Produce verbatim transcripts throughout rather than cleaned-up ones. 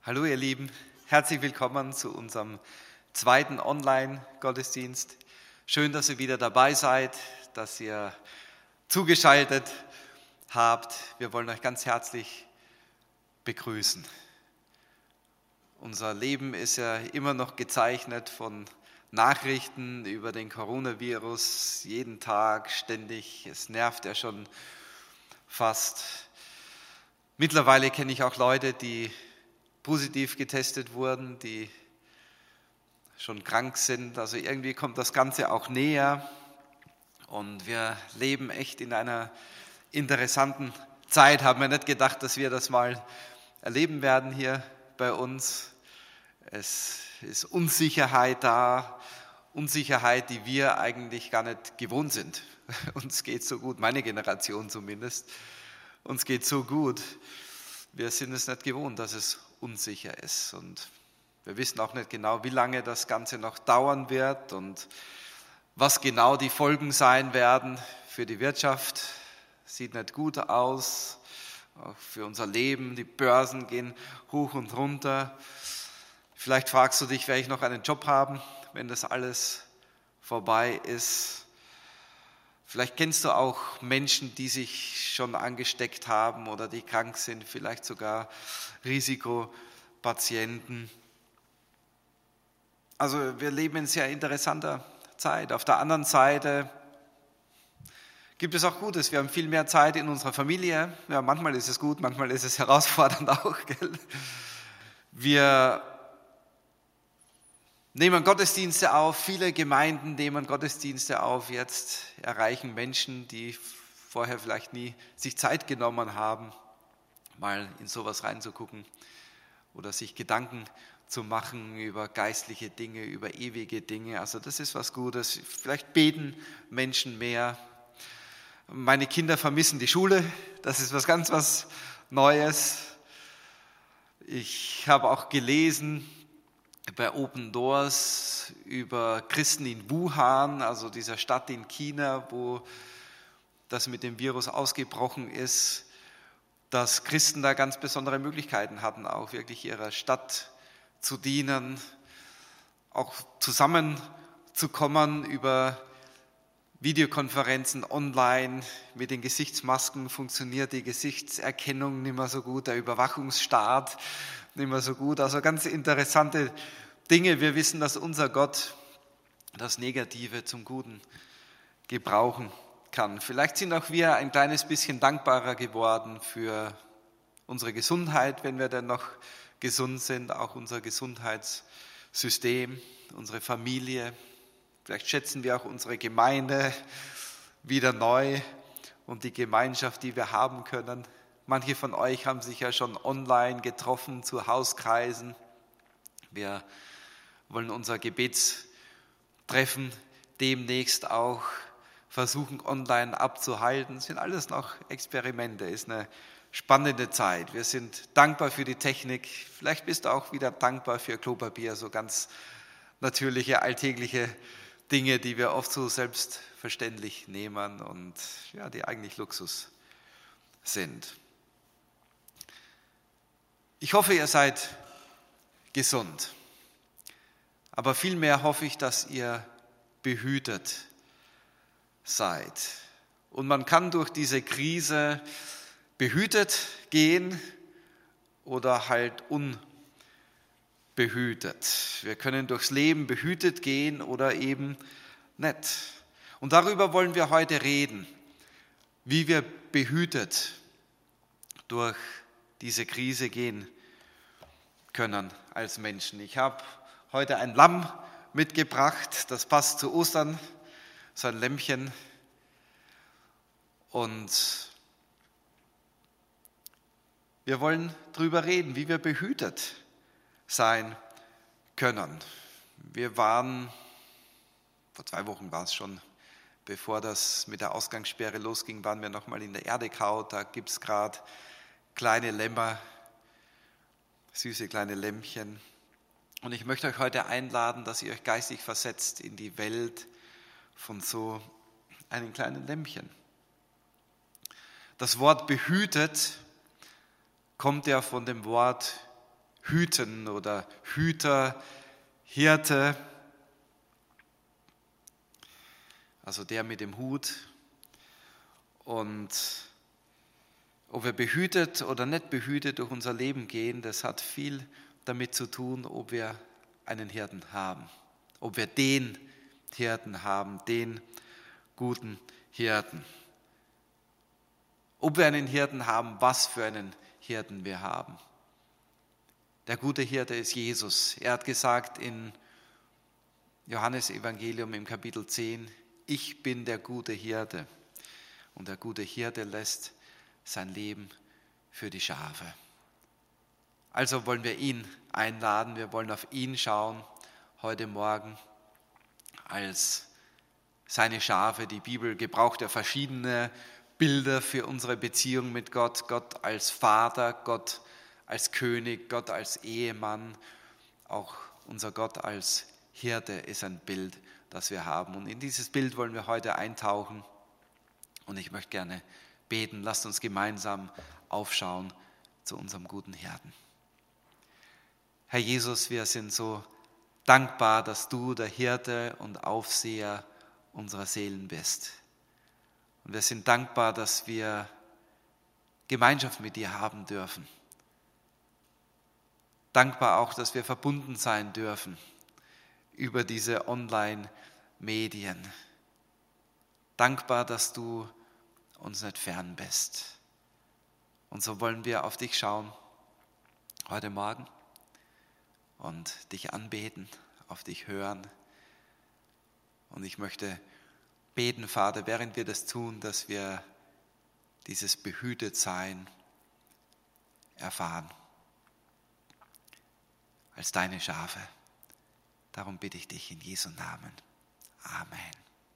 Hallo ihr Lieben, herzlich willkommen zu unserem zweiten Online-Gottesdienst. Schön, dass ihr wieder dabei seid, dass ihr zugeschaltet habt. Wir wollen euch ganz herzlich begrüßen. Unser Leben ist ja immer noch gezeichnet von Nachrichten über den Coronavirus, jeden Tag, ständig. Es nervt ja schon fast. Mittlerweile kenne ich auch Leute, die positiv getestet wurden, die schon krank sind. Also irgendwie kommt das Ganze auch näher und wir leben echt in einer interessanten Zeit. Haben wir nicht gedacht, dass wir das mal erleben werden hier bei uns. Es ist Unsicherheit da, Unsicherheit, die wir eigentlich gar nicht gewohnt sind. Uns geht so gut, meine Generation zumindest, uns geht so gut. Wir sind es nicht gewohnt, dass es unsicher ist und wir wissen auch nicht genau, wie lange das Ganze noch dauern wird und was genau die Folgen sein werden für die Wirtschaft. Sieht nicht gut aus, auch für unser Leben. Die Börsen gehen hoch und runter. Vielleicht fragst du dich, werde ich noch einen Job haben, wenn das alles vorbei ist. Vielleicht kennst du auch Menschen, die sich schon angesteckt haben oder die krank sind, vielleicht sogar Risikopatienten. Also wir leben in sehr interessanter Zeit. Auf der anderen Seite gibt es auch Gutes. Wir haben viel mehr Zeit in unserer Familie. Ja, manchmal ist es gut, manchmal ist es herausfordernd auch. Gell? Wir nehmen Gottesdienste auf, viele Gemeinden nehmen Gottesdienste auf. Jetzt erreichen Menschen, die vorher vielleicht nie sich Zeit genommen haben, mal in sowas reinzugucken oder sich Gedanken zu machen über geistliche Dinge, über ewige Dinge. Also das ist was Gutes. Vielleicht beten Menschen mehr. Meine Kinder vermissen die Schule. Das ist was ganz was Neues. Ich habe auch gelesen bei Open Doors über Christen in Wuhan, also dieser Stadt in China, wo das mit dem Virus ausgebrochen ist, dass Christen da ganz besondere Möglichkeiten hatten, auch wirklich ihrer Stadt zu dienen, auch zusammenzukommen über Videokonferenzen online. Mit den Gesichtsmasken funktioniert die Gesichtserkennung nicht mehr so gut, der Überwachungsstaat nicht mehr so gut. Also ganz interessante Dinge. Wir wissen, dass unser Gott das Negative zum Guten gebrauchen kann. Vielleicht sind auch wir ein kleines bisschen dankbarer geworden für unsere Gesundheit, wenn wir denn noch gesund sind, auch unser Gesundheitssystem, unsere Familie. Vielleicht schätzen wir auch unsere Gemeinde wieder neu und die Gemeinschaft, die wir haben können. Manche von euch haben sich ja schon online getroffen zu Hauskreisen. Wir wollen unser Gebetstreffen demnächst auch versuchen, online abzuhalten. Das sind alles noch Experimente, ist eine spannende Zeit. Wir sind dankbar für die Technik. Vielleicht bist du auch wieder dankbar für Klopapier, so ganz natürliche, alltägliche Dinge, die wir oft so selbstverständlich nehmen und ja, die eigentlich Luxus sind. Ich hoffe, ihr seid gesund, aber vielmehr hoffe ich, dass ihr behütet seid. Und man kann durch diese Krise behütet gehen oder halt unbehütet. Wir können durchs Leben behütet gehen oder eben nicht. Und darüber wollen wir heute reden, wie wir behütet durch diese Krise gehen können als Menschen. Ich habe heute ein Lamm mitgebracht, das passt zu Ostern, so ein Lämmchen. Und wir wollen darüber reden, wie wir behütet sein können. Wir waren, vor zwei Wochen war es schon, bevor das mit der Ausgangssperre losging, waren wir nochmal in der Erdekau. Da gibt es gerade kleine Lämmer, süße kleine Lämmchen. Und ich möchte euch heute einladen, dass ihr euch geistig versetzt in die Welt von so einem kleinen Lämmchen. Das Wort behütet kommt ja von dem Wort hüten oder Hüter, Hirte, also der mit dem Hut. Und ob wir behütet oder nicht behütet durch unser Leben gehen, das hat viel damit zu tun, ob wir einen Hirten haben, ob wir den Hirten haben, den guten Hirten. Ob wir einen Hirten haben, was für einen Hirten wir haben. Der gute Hirte ist Jesus. Er hat gesagt in Johannes Evangelium im Kapitel zehn, ich bin der gute Hirte. Und der gute Hirte lässt sein Leben für die Schafe. Also wollen wir ihn einladen, wir wollen auf ihn schauen heute Morgen als seine Schafe. Die Bibel gebraucht ja verschiedene Bilder für unsere Beziehung mit Gott. Gott als Vater, Gott als König, Gott als Ehemann. Auch unser Gott als Hirte ist ein Bild, das wir haben. Und in dieses Bild wollen wir heute eintauchen. Und ich möchte gerne beten. Lasst uns gemeinsam aufschauen zu unserem guten Hirten. Herr Jesus, wir sind so dankbar, dass du der Hirte und Aufseher unserer Seelen bist. Und wir sind dankbar, dass wir Gemeinschaft mit dir haben dürfen. Dankbar auch, dass wir verbunden sein dürfen über diese Online-Medien. Dankbar, dass du uns nicht fern bist. Und so wollen wir auf dich schauen heute Morgen und dich anbeten, auf dich hören. Und ich möchte beten, Vater, während wir das tun, dass wir dieses Behütetsein erfahren. Als deine Schafe. Darum bitte ich dich in Jesu Namen. Amen.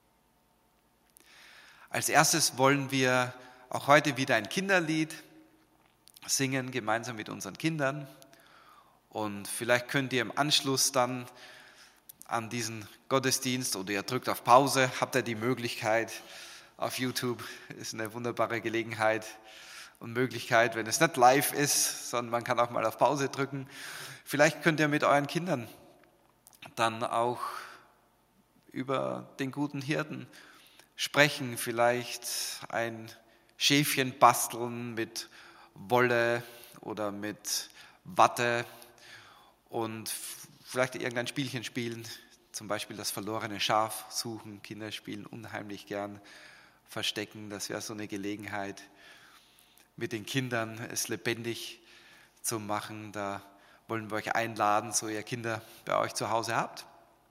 Als erstes wollen wir auch heute wieder ein Kinderlied singen, gemeinsam mit unseren Kindern. Und vielleicht könnt ihr im Anschluss dann an diesen Gottesdienst oder ihr drückt auf Pause, habt ihr die Möglichkeit auf YouTube, ist eine wunderbare Gelegenheit und Möglichkeit, wenn es nicht live ist, sondern man kann auch mal auf Pause drücken. Vielleicht könnt ihr mit euren Kindern dann auch über den guten Hirten sprechen, vielleicht ein Schäfchen basteln mit Wolle oder mit Watte und vielleicht irgendein Spielchen spielen, zum Beispiel das verlorene Schaf suchen. Kinder spielen unheimlich gern Verstecken. Das wäre so eine Gelegenheit, mit den Kindern es lebendig zu machen. Da wollen wir euch einladen, so ihr Kinder bei euch zu Hause habt.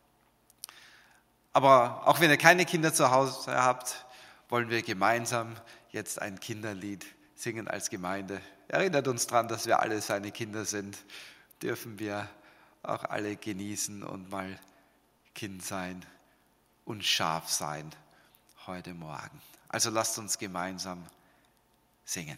Aber auch wenn ihr keine Kinder zu Hause habt, wollen wir gemeinsam jetzt ein Kinderlied singen als Gemeinde. Erinnert uns daran, dass wir alle seine Kinder sind. Dürfen wir auch alle genießen und mal Kind sein und Schaf sein heute Morgen. Also lasst uns gemeinsam singen.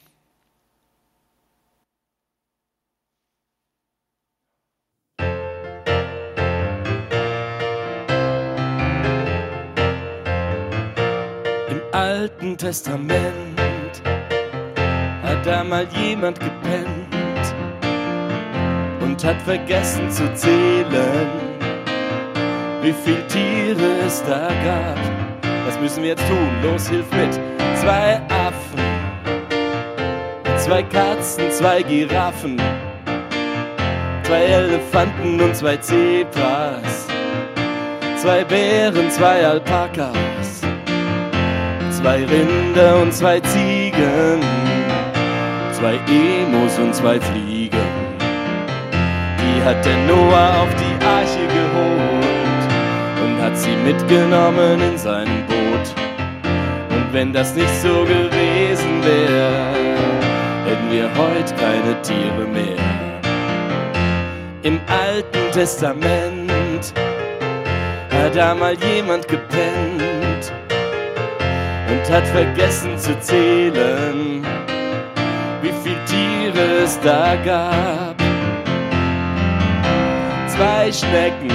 Im Alten Testament hat da mal jemand gepennt und hat vergessen zu zählen, wie viel Tiere es da gab. Was müssen wir jetzt tun? Los, hilf mit. Zwei Affen, zwei Katzen, zwei Giraffen, zwei Elefanten und zwei Zebras, zwei Bären, zwei Alpakas, zwei Rinder und zwei Ziegen, zwei Emus und zwei Fliegen. Die hat der Noah auf die Arche geholt und hat sie mitgenommen in seinem Boot. Und wenn das nicht so gewesen wäre, hätten wir heute keine Tiere mehr. Im Alten Testament hat da mal jemand gepennt und hat vergessen zu zählen, wie viel Tiere es da gab. Zwei Schnecken,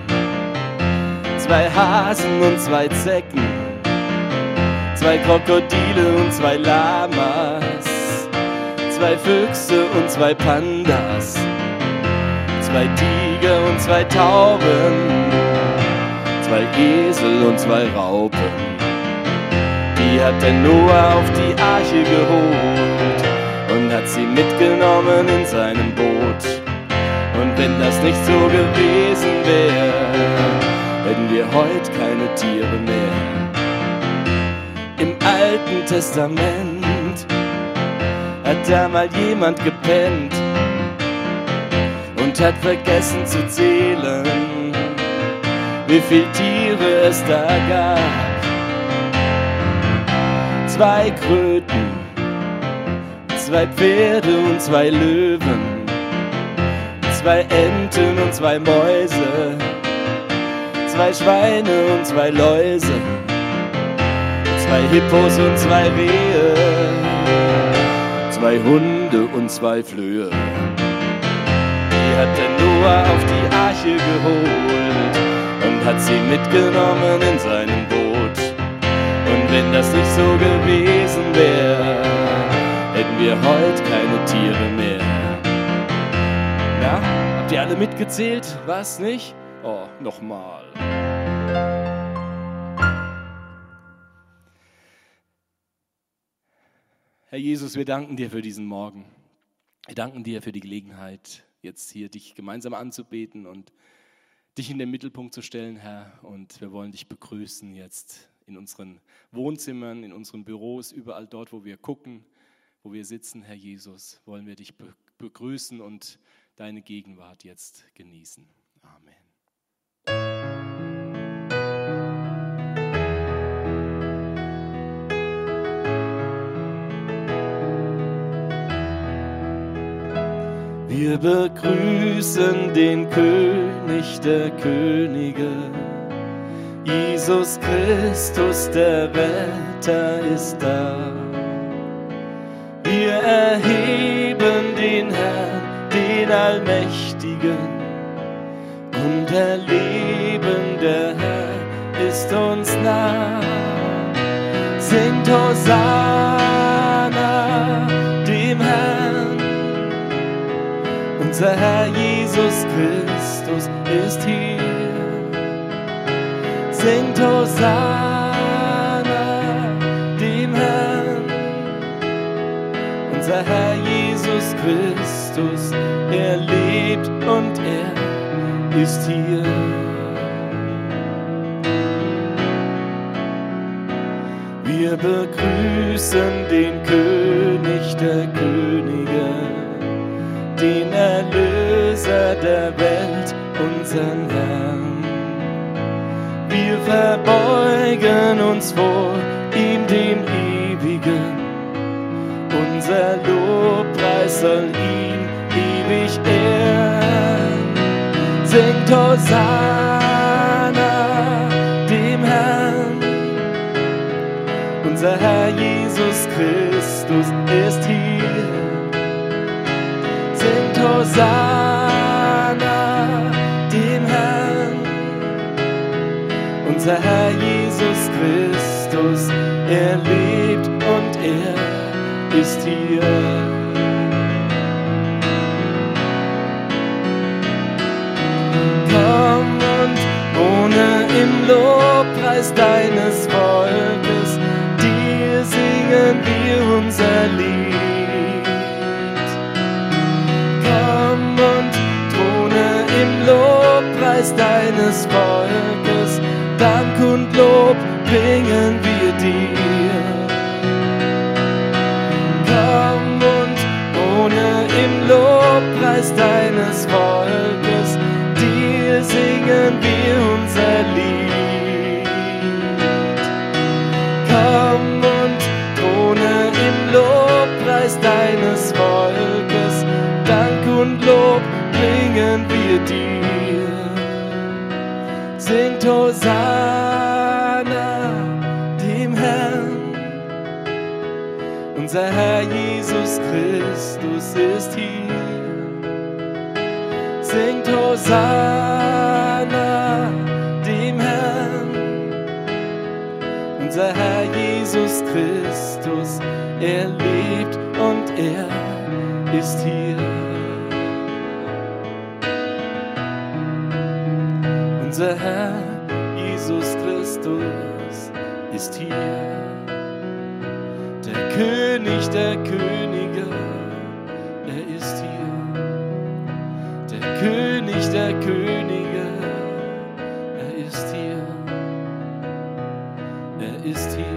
zwei Hasen und zwei Zecken, zwei Krokodile und zwei Lamas, zwei Füchse und zwei Pandas, zwei Tiger und zwei Tauben, zwei Esel und zwei Raupen. Die hat der Noah auf die Arche geholt und hat sie mitgenommen in seinem Boot. Und wenn das nicht so gewesen wäre, hätten wir heute keine Tiere mehr. Im Alten Testament hat da mal jemand gepennt und hat vergessen zu zählen, wie viel Tiere es da gab. Zwei Kröten, zwei Pferde und zwei Löwen, zwei Enten und zwei Mäuse, zwei Schweine und zwei Läuse, zwei Hippos und zwei Rehe, zwei Hunde und zwei Flöhe. Die hat der Noah auf die Arche geholt und hat sie mitgenommen in seinem Boot. Und wenn das nicht so gewesen wäre, hätten wir heute keine Tiere mehr. Na, habt ihr alle mitgezählt? Was, nicht? Oh, nochmal. Herr Jesus, wir danken dir für diesen Morgen. Wir danken dir für die Gelegenheit, jetzt hier dich gemeinsam anzubeten und dich in den Mittelpunkt zu stellen, Herr. Und wir wollen dich begrüßen jetzt in unseren Wohnzimmern, in unseren Büros, überall dort, wo wir gucken, wo wir sitzen, Herr Jesus, wollen wir dich begrüßen und deine Gegenwart jetzt genießen. Amen. Wir begrüßen den König der Könige, Jesus Christus, der Retter ist da. Wir erheben den Herrn, den Allmächtigen, und erleben, der Herr ist uns nah. Singt Hosanna dem Herrn, unser Herr Jesus Christus ist hier. Singt Hosanna dem Herrn, unser Herr Jesus Christus, er lebt und er ist hier. Wir begrüßen den König der Könige, den Erlöser der Welt, unseren Herrn. Wir verbeugen uns vor ihm, dem Ewigen. Unser Lobpreis soll ihn ewig ehren. Singt Hosanna dem Herrn. Unser Herr Jesus Christus ist hier. Singt Hosanna dem Herrn. Unser Herr Jesus Christus, er lebt und er ist hier. Komm und wohne im Lobpreis deines Volkes, dir singen wir unser Lied. Komm und wohne im Lobpreis deines Volkes, Dank und Lob bringen wir dir. Komm und wohne im Lobpreis deines Volkes, dir singen wir unser Lied. Komm und wohne im Lobpreis deines Volkes, Dank und Lob bringen wir dir. Singt Hosanna dem Herrn, unser Herr Jesus Christus ist hier. Singt Hosanna dem Herrn, unser Herr Jesus Christus, er lebt und er ist hier. Unser Herr Jesus Christus ist hier. Der König der Könige, er ist hier. Der König der Könige, er ist hier. Er ist hier.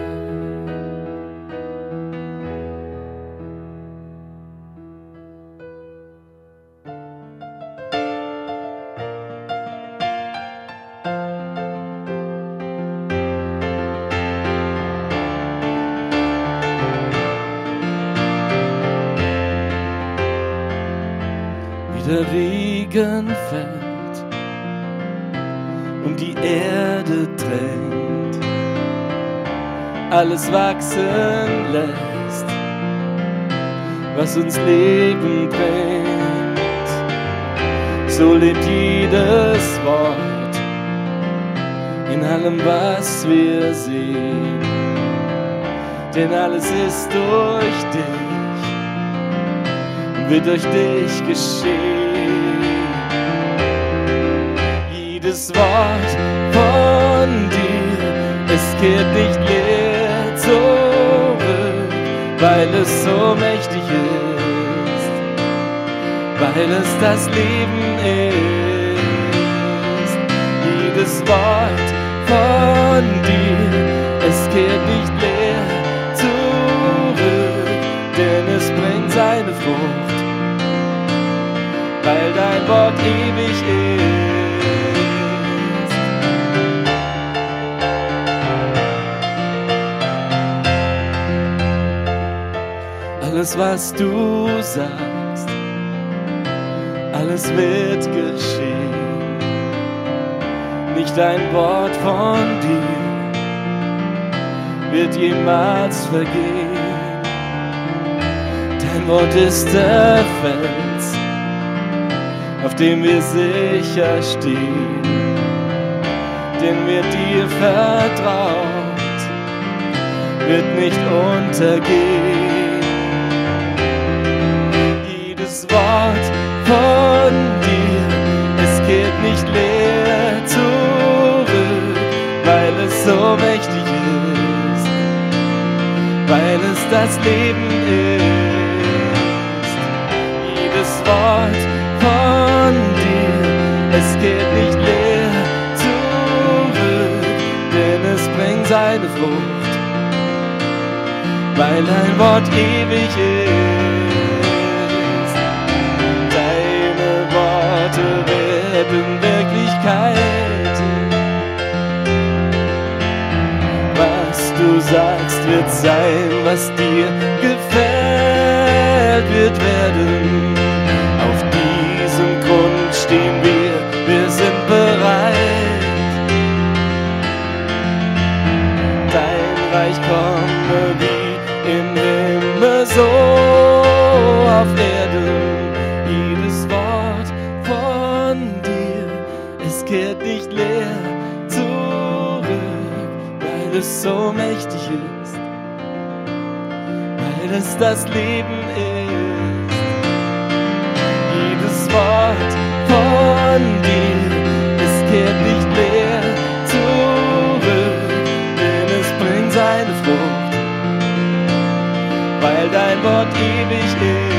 Der Regen fällt und die Erde drängt, alles wachsen lässt, was uns Leben bringt. So lebt jedes Wort in allem, was wir sehen, denn alles ist durch dich, wird durch dich geschehen. Jedes Wort von dir, es kehrt nicht leer zurück, weil es so mächtig ist, weil es das Leben ist. Jedes Wort von dir, es kehrt nicht leer zurück, denn es bringt seine Frucht, weil dein Wort ewig ist. Alles, was du sagst, alles wird geschehen. Nicht ein Wort von dir wird jemals vergehen. Dein Wort ist der Fels, auf dem wir sicher stehen, den wir dir vertraut, wird nicht untergehen. Jedes Wort von dir, es kehrt nicht leer zurück, weil es so mächtig ist, weil es das Leben ist. Jedes Wort von dir, es kehrt nicht leer zurück, denn es bringt seine Frucht, weil dein Wort ewig ist. Deine Worte werden Wirklichkeit. Was du sagst, wird sein, was dir gefällt, wird werden. Auf diesem Grund stehen wir, wir sind bereit. Dein Reich komme wie im Himmel, so auf Erden. Jedes Wort von dir, es kehrt nicht leer zurück, weil es so mächtig ist, weil es das Leben ist. Jedes Wort von dir, es kehrt nicht leer zurück, denn es bringt seine Frucht, weil dein Wort ewig ist.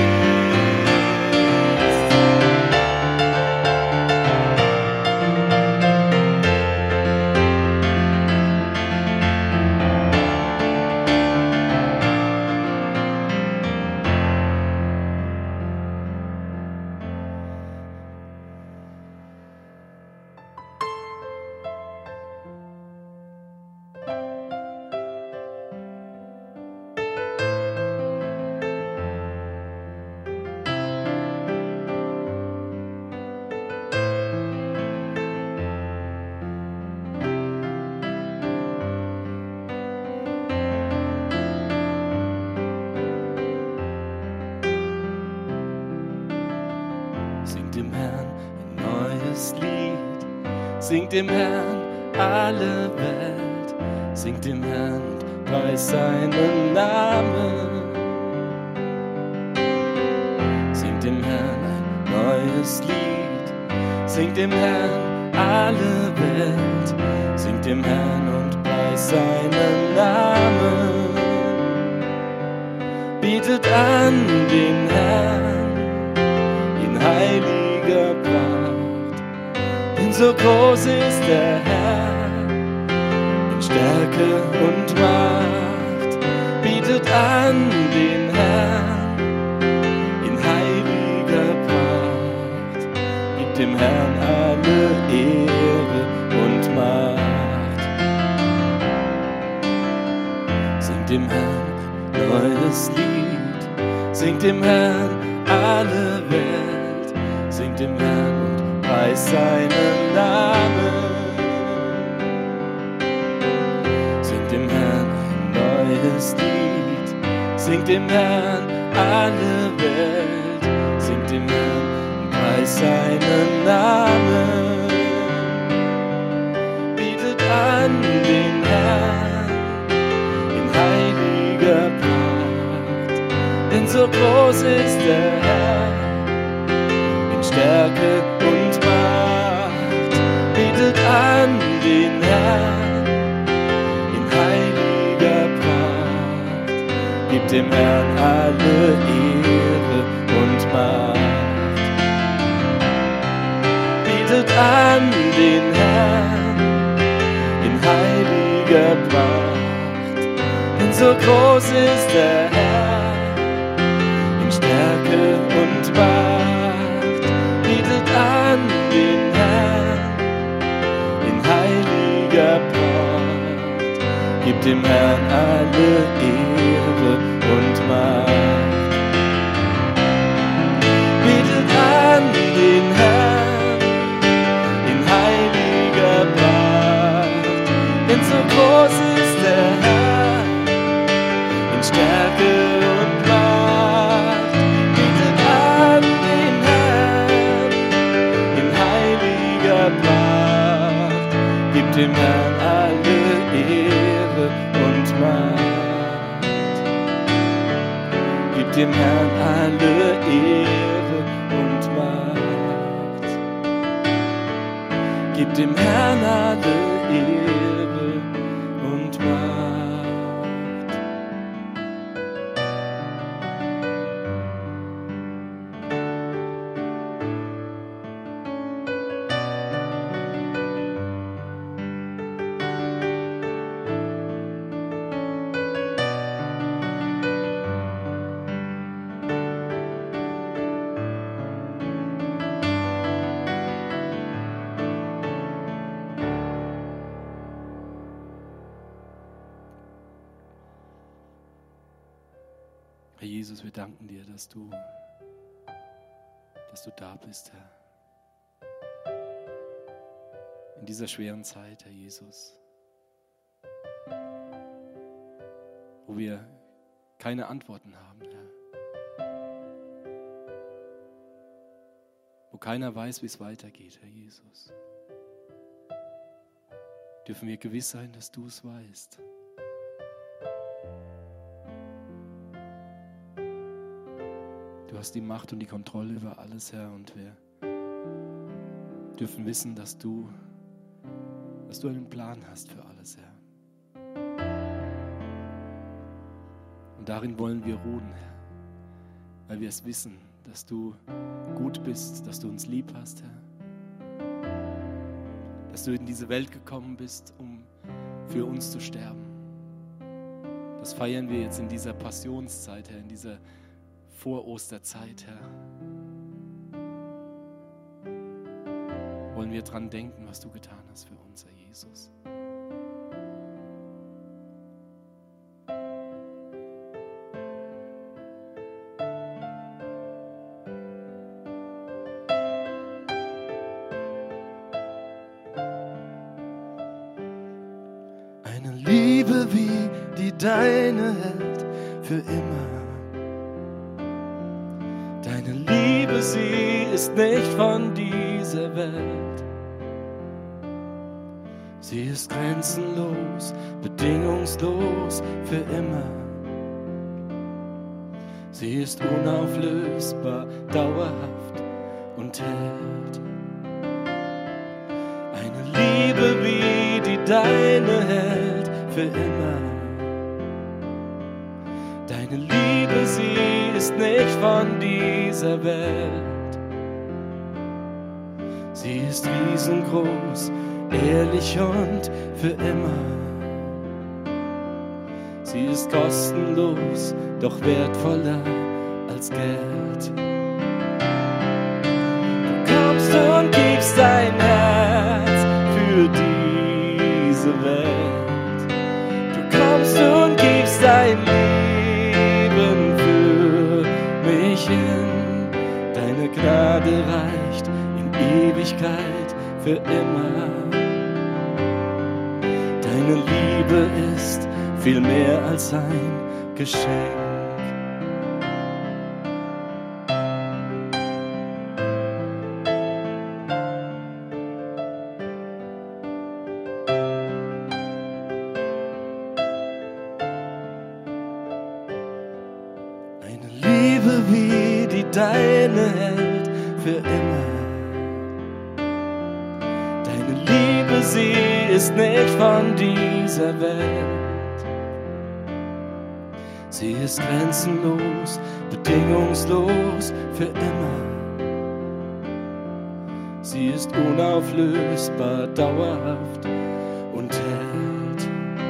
Singt dem Herrn alle Welt, singt dem Herrn, preis seinen Namen. Singt dem Herrn ein neues Lied, singt dem Herrn alle Welt singt dem Herrn und preist seinen Namen. Bietet an den Herrn in heiliger Pracht, denn so groß ist der Herr in Stärke und Macht. Bietet an den Herrn in heiliger Pracht, gibt dem Herrn alle Ehre und Macht. Singt dem Herrn neues Lied, singt dem Herrn alle Welt, singt dem Herrn und preist seinen Namen. Singt dem Herrn ein neues Lied, singt dem Herrn alle Welt, singt dem Herrn und preist seinen Namen. Bietet an den Herrn in heiliger Pracht, denn so groß ist der Herr in Stärke und Macht. Bietet an den Herrn in heiliger Pracht, gibt dem Herrn alle Ehre und Macht. Bietet an den Herrn in heiliger Pracht, denn so groß ist der Herr in Stärke und Macht. Bietet an den Herrn in heiliger Pracht, gibt dem Herrn alle Ehre und Macht. Bietet an den Herrn in heiliger Pracht, denn so groß ist der Herr in Stärke und Macht. Bietet an den Herrn in heiliger Pracht, gibt dem Herrn alle Ehre und Macht. Gibt dem Herrn alle Ehre und Macht. Gibt dem Herrn alle Ehre und Macht. Herr Jesus, wir danken dir, dass du, dass du da bist, Herr. In dieser schweren Zeit, Herr Jesus, wo wir keine Antworten haben, Herr. Wo keiner weiß, wie es weitergeht, Herr Jesus. Dürfen wir gewiss sein, dass du es weißt. Du hast die Macht und die Kontrolle über alles, Herr, und wir dürfen wissen, dass du, dass du einen Plan hast für alles, Herr. Und darin wollen wir ruhen, Herr, weil wir es wissen, dass du gut bist, dass du uns lieb hast, Herr. Dass du in diese Welt gekommen bist, um für uns zu sterben. Das feiern wir jetzt in dieser Passionszeit, Herr, in dieser Vor-Osterzeit, Herr. Wollen wir dran denken, was du getan hast für uns, Herr Jesus. Eine Liebe wie die deine hält für immer. Deine Liebe, sie ist nicht von dieser Welt. Sie ist grenzenlos, bedingungslos für immer. Sie ist unauflösbar, dauerhaft und hält. deine hält für immer. Deine Liebe, sie ist nicht von dieser Welt. Sie ist riesengroß, ehrlich und für immer. Sie ist kostenlos, doch wertvoller als Geld. Du kommst und gibst dein Herz für diese Welt. Du kommst und gibst dein Leben für mich hin. Deine Gnade reicht in Ewigkeit für immer. Deine Liebe ist viel mehr als ein Geschenk. Eine Liebe wie die deine hält für immer. Deine Liebe, sie ist nicht von dieser Welt. Sie ist grenzenlos, bedingungslos für immer. Sie ist unauflösbar, dauerhaft und hält.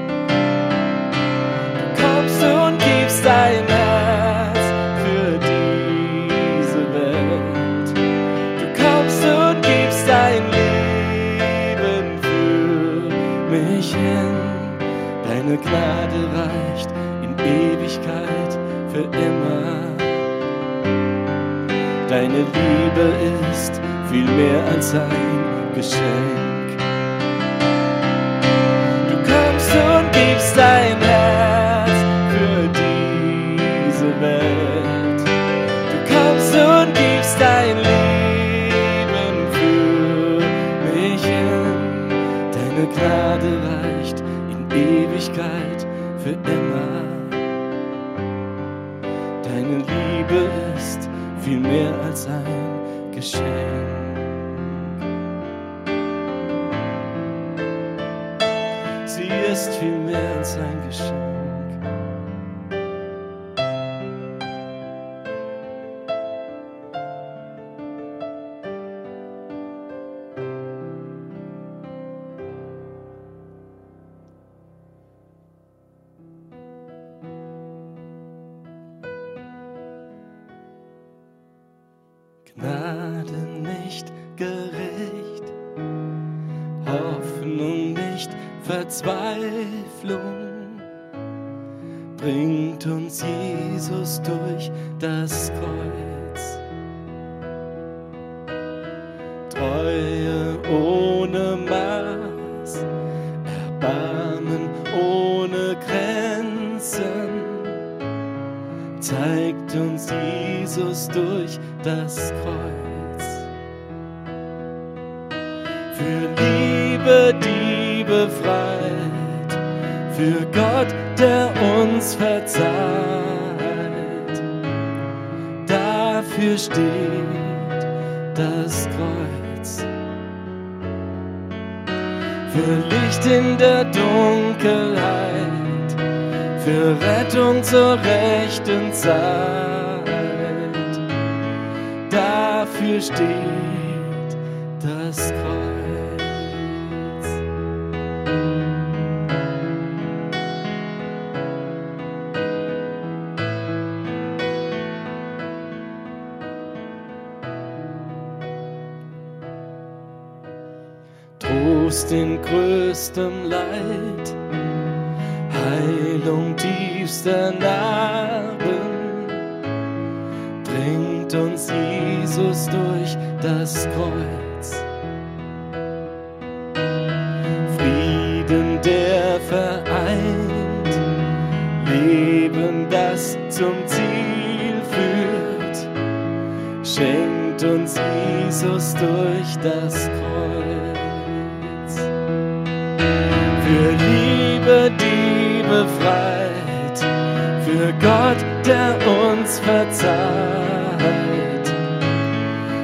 Du kommst und gibst dein Herz für diese Welt. Du kommst und gibst dein Leben für mich hin. Deine Gnade reicht Ewigkeit für immer. Deine Liebe ist viel mehr als ein Geschenk. Du kommst und gibst dein Herz für diese Welt. Du kommst und gibst dein Leben für mich hin. Deine Gnade reicht in Ewigkeit für immer. Deine Liebe ist viel mehr als ein Geschenk. Sie ist viel mehr als ein Geschenk. Gnade nicht gerecht, Hoffnung nicht Verzweiflung, bringt uns Jesus durch das Kreuz. Treue ohne Maß, Erbarmen ohne Grenzen, zeigt uns Jesus durch das Kreuz. Für Liebe, die befreit, für Gott, der uns verzeiht, dafür steht das Kreuz. Für Licht in der Dunkelheit, für Rettung zur rechten Zeit, dafür steht das Kreuz. Trost in größtem Leid, Heilung tiefster Narben, bringt uns Jesus durch das Kreuz. Frieden, der vereint, Leben, das zum Ziel führt, schenkt uns Jesus durch das Kreuz. Für Liebe, die befreit, für Gott, der uns verzeiht,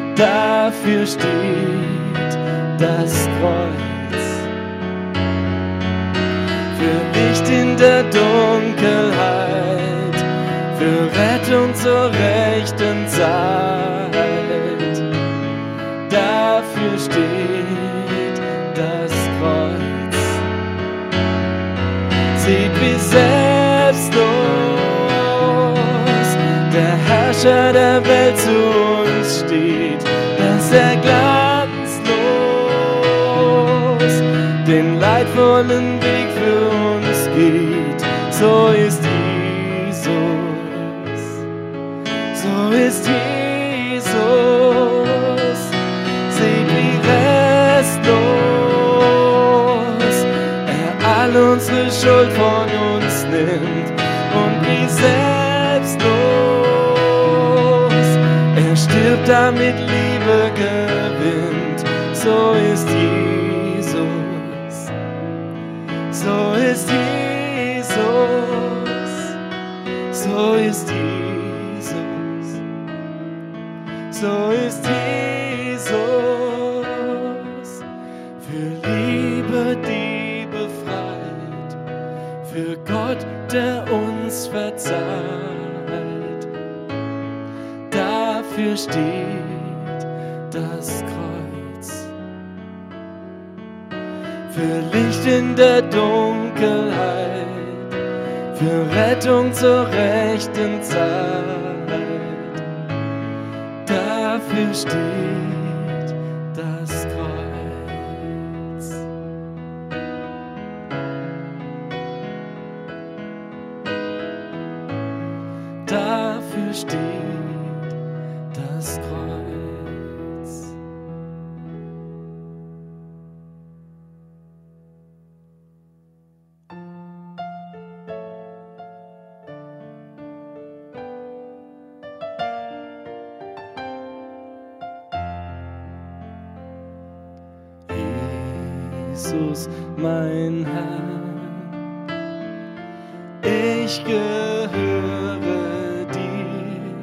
dafür steht das Kreuz. der Dunkelheit, für Rettung zur rechten Zeit. Dafür steht das Kreuz. Seht, wie selbstlos der Herrscher der Welt zu uns steht, dass er glanzlos den leidvollen Weg für uns geht. So ist Jesus, so ist Jesus. Seht, wie restlos er all unsere Schuld von uns nimmt und wie selbstlos er stirbt, damit Liebe gewinnt. So ist Jesus, so ist Jesus, so ist Jesus, so ist Jesus. Für Liebe, die befreit, für Gott, der uns verzeiht. Dafür steht das Kreuz. Für Licht in der Dunkelheit, für Rettung zur rechten Zeit. Dafür steht das Kreuz. Dafür steht das Kreuz. Jesus, mein Herr, ich gehöre dir,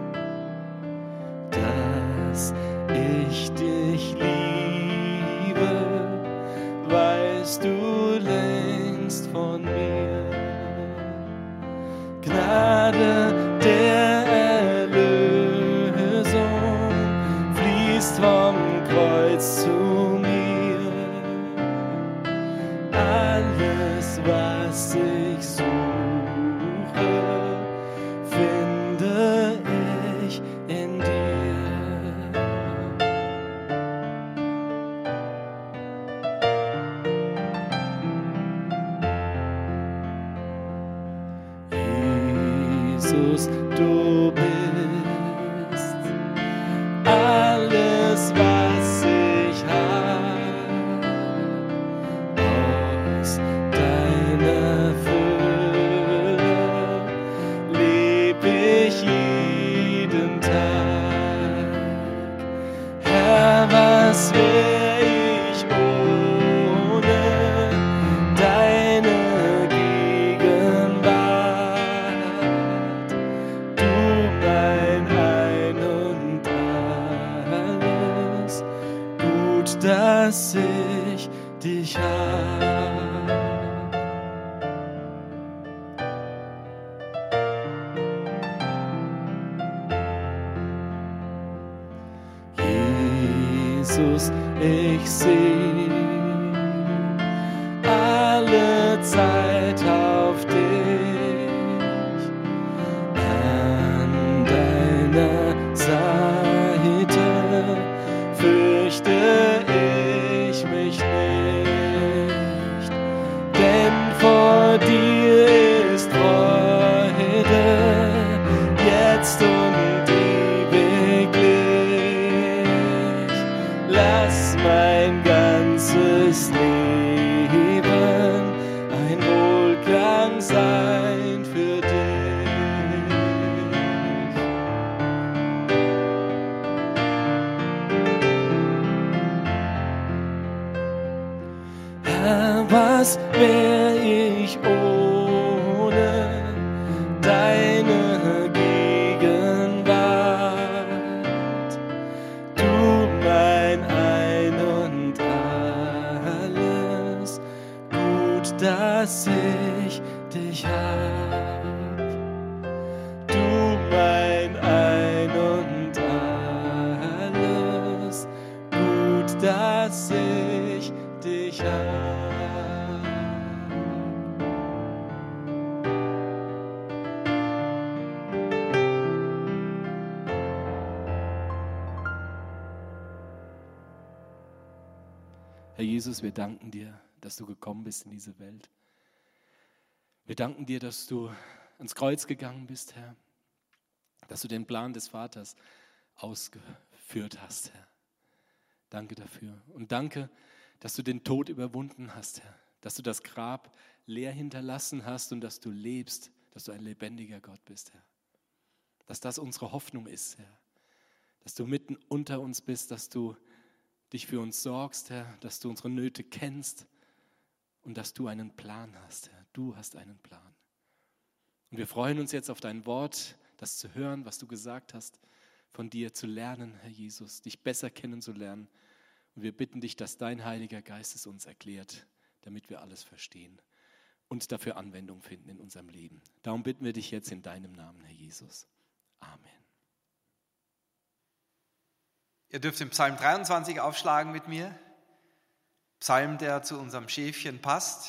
dass ich dich liebe, weißt du längst von mir. Gnade der Erlösung fließt vom Kreuz zu mir. Alles, was ich suche, finde ich in dir. Jesus, du bist alles, was ich habe. Aus deiner Fülle leb ich jeden Tag. Herr, was wär ich ohne deine Gegenwart? Du mein Ein und alles, gut, dass ich dich hab. Jesus, ich seh alle Zeit auf dich, an deiner Seite fürchte ich mich nicht, denn vor dir ist Freude, jetzt und ewiglich. Lass mein ganzes Leben ein Wohlklang sein für dich. Herr, was wär ich ohne deine Gegenwart? Du mein Ein und alles, gut, dass ich dich dass ich dich hab. Herr Jesus, wir danken dir, dass du gekommen bist in diese Welt. Wir danken dir, dass du ans Kreuz gegangen bist, Herr, dass du den Plan des Vaters ausgeführt hast, Herr. Danke dafür. Und danke, dass du den Tod überwunden hast, Herr, dass du das Grab leer hinterlassen hast und dass du lebst, dass du ein lebendiger Gott bist, Herr. Dass das unsere Hoffnung ist, Herr. Dass du mitten unter uns bist, dass du dich für uns sorgst, Herr, dass du unsere Nöte kennst und dass du einen Plan hast, Herr. Du hast einen Plan. Und wir freuen uns jetzt auf dein Wort, das zu hören, was du gesagt hast, von dir zu lernen, Herr Jesus, dich besser kennenzulernen. Und wir bitten dich, dass dein Heiliger Geist es uns erklärt, damit wir alles verstehen und dafür Anwendung finden in unserem Leben. Darum bitten wir dich jetzt in deinem Namen, Herr Jesus. Amen. Ihr dürft den Psalm dreiundzwanzig aufschlagen mit mir. Psalm, der zu unserem Schäfchen passt.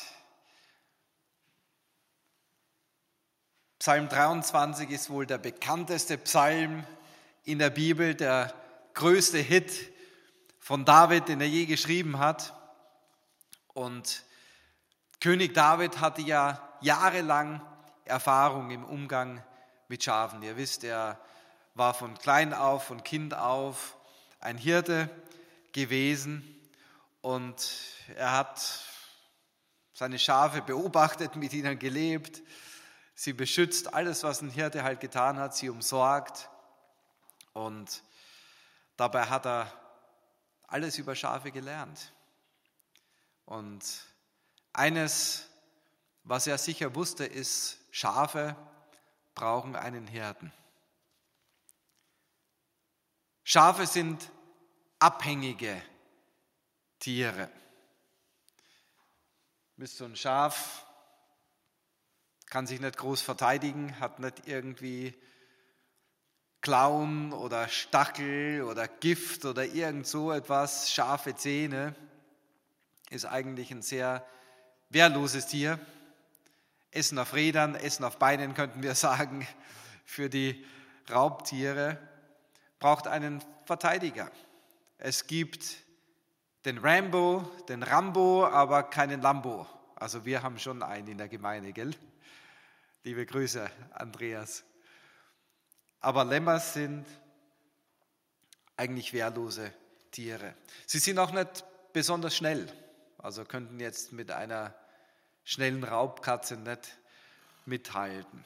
Psalm dreiundzwanzig ist wohl der bekannteste Psalm in der Bibel, der größte Hit von David, den er je geschrieben hat. Und König David hatte ja jahrelang Erfahrung im Umgang mit Schafen. Ihr wisst, er war von klein auf, von Kind auf ein Hirte gewesen und er hat seine Schafe beobachtet, mit ihnen gelebt, sie beschützt, alles, was ein Hirte halt getan hat, sie umsorgt und dabei hat er alles über Schafe gelernt. Und eines, was er sicher wusste, ist, Schafe brauchen einen Hirten. Schafe sind abhängige Tiere. So ein Schaf kann sich nicht groß verteidigen, hat nicht irgendwie Klauen oder Stachel oder Gift oder irgend so etwas, scharfe Zähne, ist eigentlich ein sehr wehrloses Tier. Essen auf Rädern, Essen auf Beinen, könnten wir sagen, für die Raubtiere. Braucht einen Verteidiger. Es gibt den Rambo, den Rambo, aber keinen Lambo. Also wir haben schon einen in der Gemeinde, gell? Liebe Grüße, Andreas. Aber Lämmer sind eigentlich wehrlose Tiere. Sie sind auch nicht besonders schnell. Also könnten jetzt mit einer schnellen Raubkatze nicht mithalten.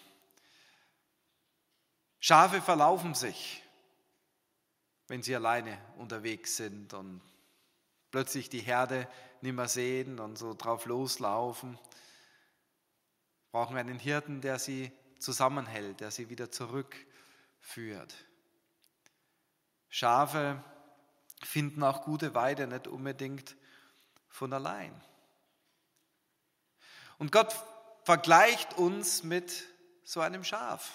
Schafe verlaufen sich, wenn sie alleine unterwegs sind und plötzlich die Herde nicht mehr sehen und so drauf loslaufen. Brauchen einen Hirten, der sie zusammenhält, der sie wieder zurückführt. Schafe finden auch gute Weide nicht unbedingt von allein. Und Gott vergleicht uns mit so einem Schaf.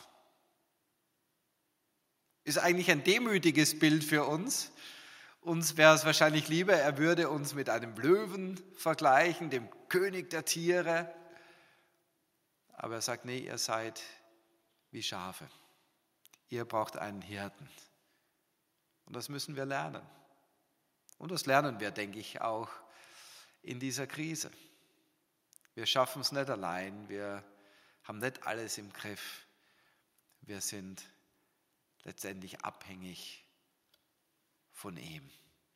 Ist eigentlich ein demütiges Bild für uns. Uns wäre es wahrscheinlich lieber, er würde uns mit einem Löwen vergleichen, dem König der Tiere. Aber er sagt, nee, ihr seid wie Schafe. Ihr braucht einen Hirten. Und das müssen wir lernen. Und das lernen wir, denke ich, auch in dieser Krise. Wir schaffen es nicht allein. Wir haben nicht alles im Griff. Wir sind letztendlich abhängig von ihm.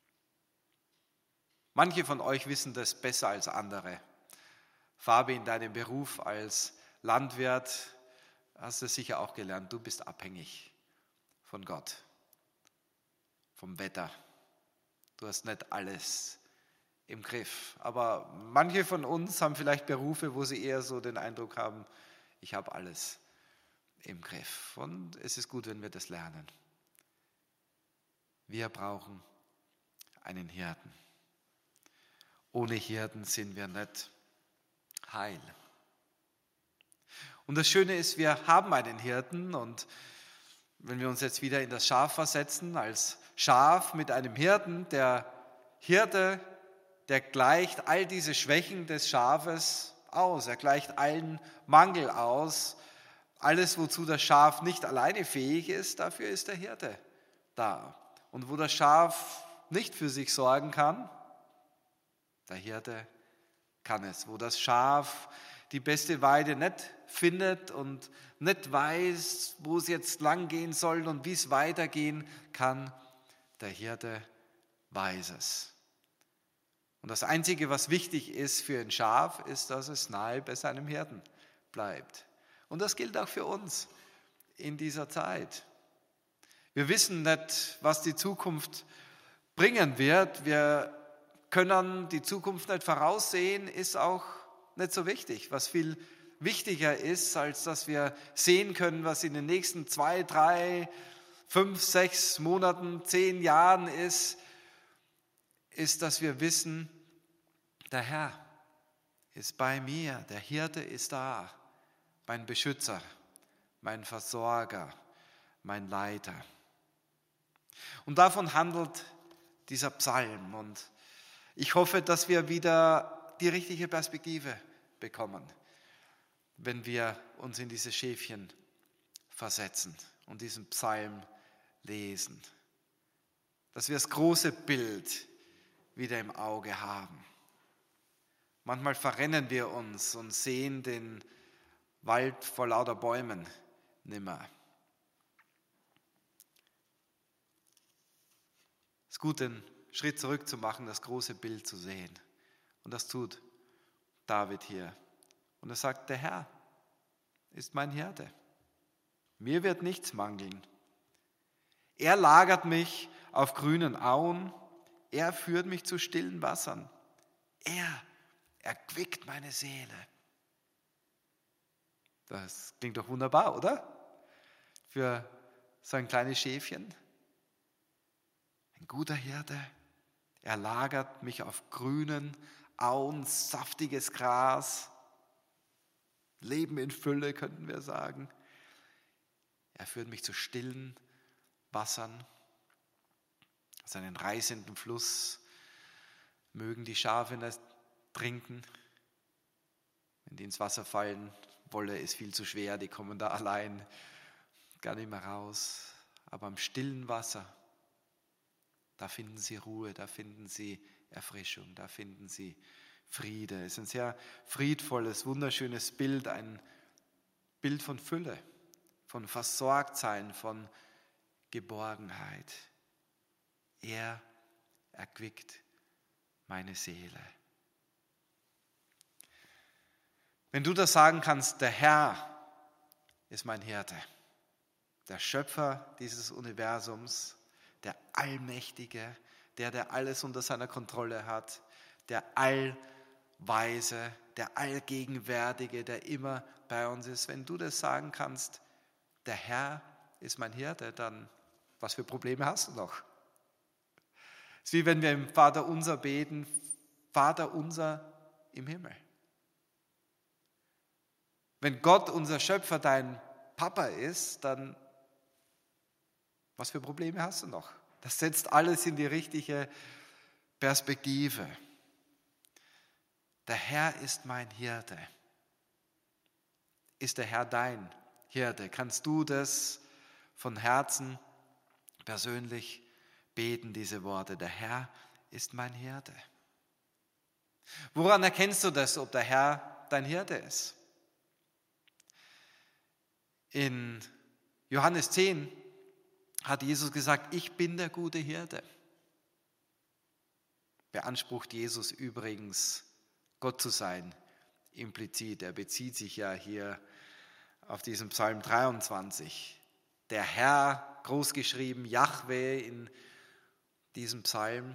Manche von euch wissen das besser als andere. Fabi, in deinem Beruf als Landwirt hast du sicher auch gelernt, du bist abhängig von Gott, vom Wetter. Du hast nicht alles im Griff. Aber manche von uns haben vielleicht Berufe, wo sie eher so den Eindruck haben, ich habe alles im Griff. Und es ist gut, wenn wir das lernen. Wir brauchen einen Hirten. Ohne Hirten sind wir nicht heil. Und das Schöne ist, wir haben einen Hirten und wenn wir uns jetzt wieder in das Schaf versetzen, als Schaf mit einem Hirten, der Hirte, der gleicht all diese Schwächen des Schafes aus. Er gleicht allen Mangel aus. Alles, wozu das Schaf nicht alleine fähig ist, dafür ist der Hirte da. Und wo das Schaf nicht für sich sorgen kann, der Hirte kann es. Wo das Schaf die beste Weide nicht findet und nicht weiß, wo es jetzt lang gehen soll und wie es weitergehen kann, der Hirte weiß es. Und das Einzige, was wichtig ist für ein Schaf, ist, dass es nahe bei seinem Hirten bleibt. Und das gilt auch für uns in dieser Zeit. Wir wissen nicht, was die Zukunft bringen wird. Wir können die Zukunft nicht voraussehen, ist auch nicht so wichtig. Was viel wichtiger ist, als dass wir sehen können, was in den nächsten zwei, drei, fünf, sechs Monaten, zehn Jahren ist, ist, dass wir wissen, der Herr ist bei mir, der Hirte ist da, mein Beschützer, mein Versorger, mein Leiter. Und davon handelt dieser Psalm. Und ich hoffe, dass wir wieder die richtige Perspektive bekommen, wenn wir uns in diese Schäfchen versetzen und diesen Psalm lesen. Dass wir das große Bild wieder im Auge haben. Manchmal verrennen wir uns und sehen den Wald vor lauter Bäumen nimmer. Es ist gut, den Schritt zurück zu machen, das große Bild zu sehen. Und das tut David hier. Und er sagt, der Herr ist mein Hirte. Mir wird nichts mangeln. Er lagert mich auf grünen Auen. Er führt mich zu stillen Wassern. Er erquickt meine Seele. Das klingt doch wunderbar, oder? Für so ein kleines Schäfchen. Ein guter Hirte. Er lagert mich auf grünen Auen, saftiges Gras. Leben in Fülle, könnten wir sagen. Er führt mich zu stillen Wassern. Seinen reißenden Fluss mögen die Schafe nicht trinken. Wenn die ins Wasser fallen, Wolle ist viel zu schwer, die kommen da allein gar nicht mehr raus. Aber am stillen Wasser, da finden sie Ruhe, da finden sie Erfrischung, da finden sie Friede. Es ist ein sehr friedvolles, wunderschönes Bild, ein Bild von Fülle, von Versorgtsein, von Geborgenheit. Er erquickt meine Seele. Wenn du das sagen kannst, der Herr ist mein Hirte, der Schöpfer dieses Universums, der Allmächtige, der, der alles unter seiner Kontrolle hat, der Allweise, der Allgegenwärtige, der immer bei uns ist. Wenn du das sagen kannst, der Herr ist mein Hirte, dann was für Probleme hast du noch? Es ist wie wenn wir im Vater unser beten, Vater unser im Himmel. Wenn Gott, unser Schöpfer, dein Papa ist, dann was für Probleme hast du noch? Das setzt alles in die richtige Perspektive. Der Herr ist mein Hirte. Ist der Herr dein Hirte? Kannst du das von Herzen persönlich beten, diese Worte? Der Herr ist mein Hirte. Woran erkennst du das, ob der Herr dein Hirte ist? In Johannes zehn hat Jesus gesagt, ich bin der gute Hirte. Beansprucht Jesus übrigens, Gott zu sein, implizit. Er bezieht sich ja hier auf diesen Psalm dreiundzwanzig. Der Herr, großgeschrieben, Jahwe in diesem Psalm,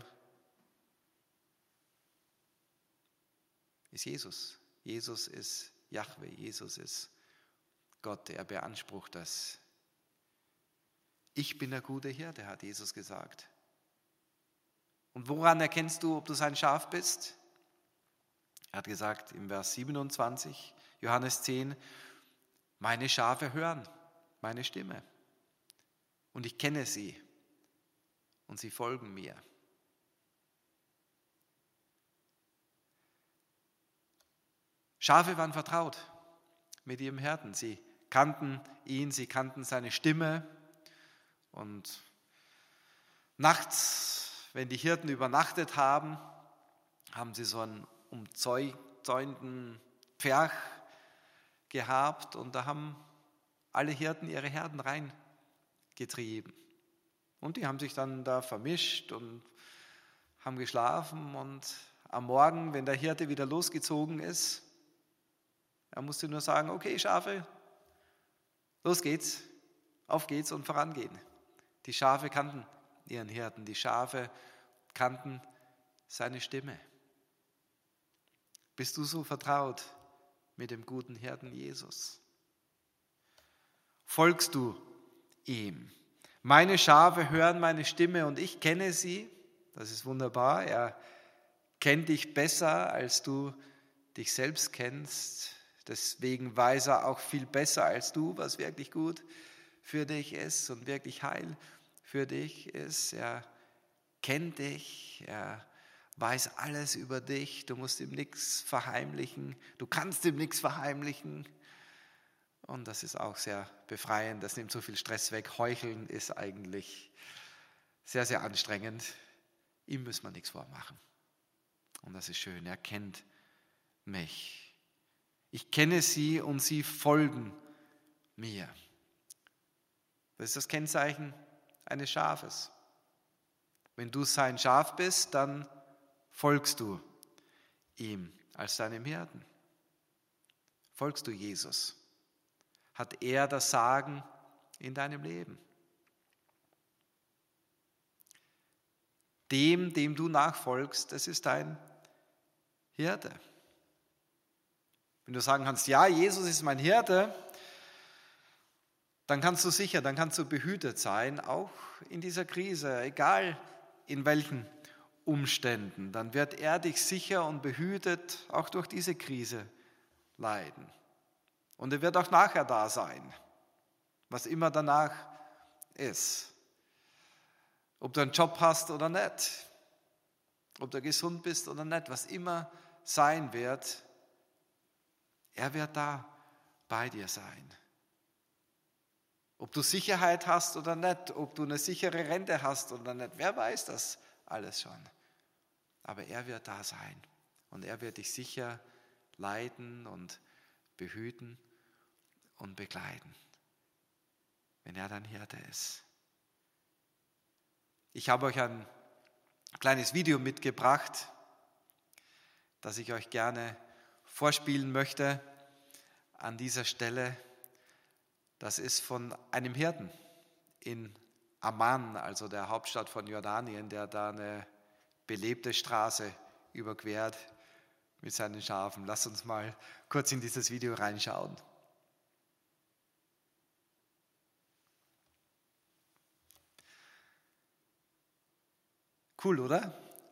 ist Jesus. Jesus ist Jahwe, Jesus ist Gott, er beansprucht das. Ich bin der gute Hirte, hat Jesus gesagt. Und woran erkennst du, ob du sein Schaf bist? Er hat gesagt im Vers siebenundzwanzig, Johannes zehn, meine Schafe hören meine Stimme und ich kenne sie und sie folgen mir. Schafe waren vertraut mit ihrem Hirten. Sie kannten ihn, sie kannten seine Stimme. Und nachts, wenn die Hirten übernachtet haben, haben sie so einen umzäunten Pferch gehabt und da haben alle Hirten ihre Herden reingetrieben. Und die haben sich dann da vermischt und haben geschlafen und am Morgen, wenn der Hirte wieder losgezogen ist, er musste nur sagen, okay Schafe, los geht's, auf geht's und vorangehen. Die Schafe kannten ihren Hirten, die Schafe kannten seine Stimme. Bist du so vertraut mit dem guten Hirten Jesus? Folgst du ihm? Meine Schafe hören meine Stimme und ich kenne sie. Das ist wunderbar. Er kennt dich besser, als du dich selbst kennst. Deswegen weiß er auch viel besser als du, was wirklich gut für dich ist und wirklich heil für dich ist. Er kennt dich, er weiß alles über dich. Du musst ihm nichts verheimlichen. Du kannst ihm nichts verheimlichen. Und das ist auch sehr befreiend. Das nimmt so viel Stress weg. Heucheln ist eigentlich sehr, sehr anstrengend. Ihm müssen wir nichts vormachen. Und das ist schön. Er kennt mich. Ich kenne sie und sie folgen mir. Das ist das Kennzeichen eines Schafes. Wenn du sein Schaf bist, dann folgst du ihm als deinem Hirten. Folgst du Jesus? Hat er das Sagen in deinem Leben? Dem, dem du nachfolgst, das ist dein Hirte. Wenn du sagen kannst, ja, Jesus ist mein Hirte, dann kannst du sicher, dann kannst du behütet sein, auch in dieser Krise, egal in welchen Umständen. Dann wird er dich sicher und behütet auch durch diese Krise leiden. Und er wird auch nachher da sein, was immer danach ist. Ob du einen Job hast oder nicht, ob du gesund bist oder nicht, was immer sein wird, er wird da bei dir sein. Ob du Sicherheit hast oder nicht, ob du eine sichere Rente hast oder nicht, wer weiß das alles schon. Aber er wird da sein und er wird dich sicher leiten und behüten und begleiten, wenn er dein Hirte ist. Ich habe euch ein kleines Video mitgebracht, das ich euch gerne vorspielen möchte an dieser Stelle. Das ist von einem Hirten in Amman, also der Hauptstadt von Jordanien, der da eine belebte Straße überquert mit seinen Schafen. Lasst uns mal kurz in dieses Video reinschauen. Cool, oder?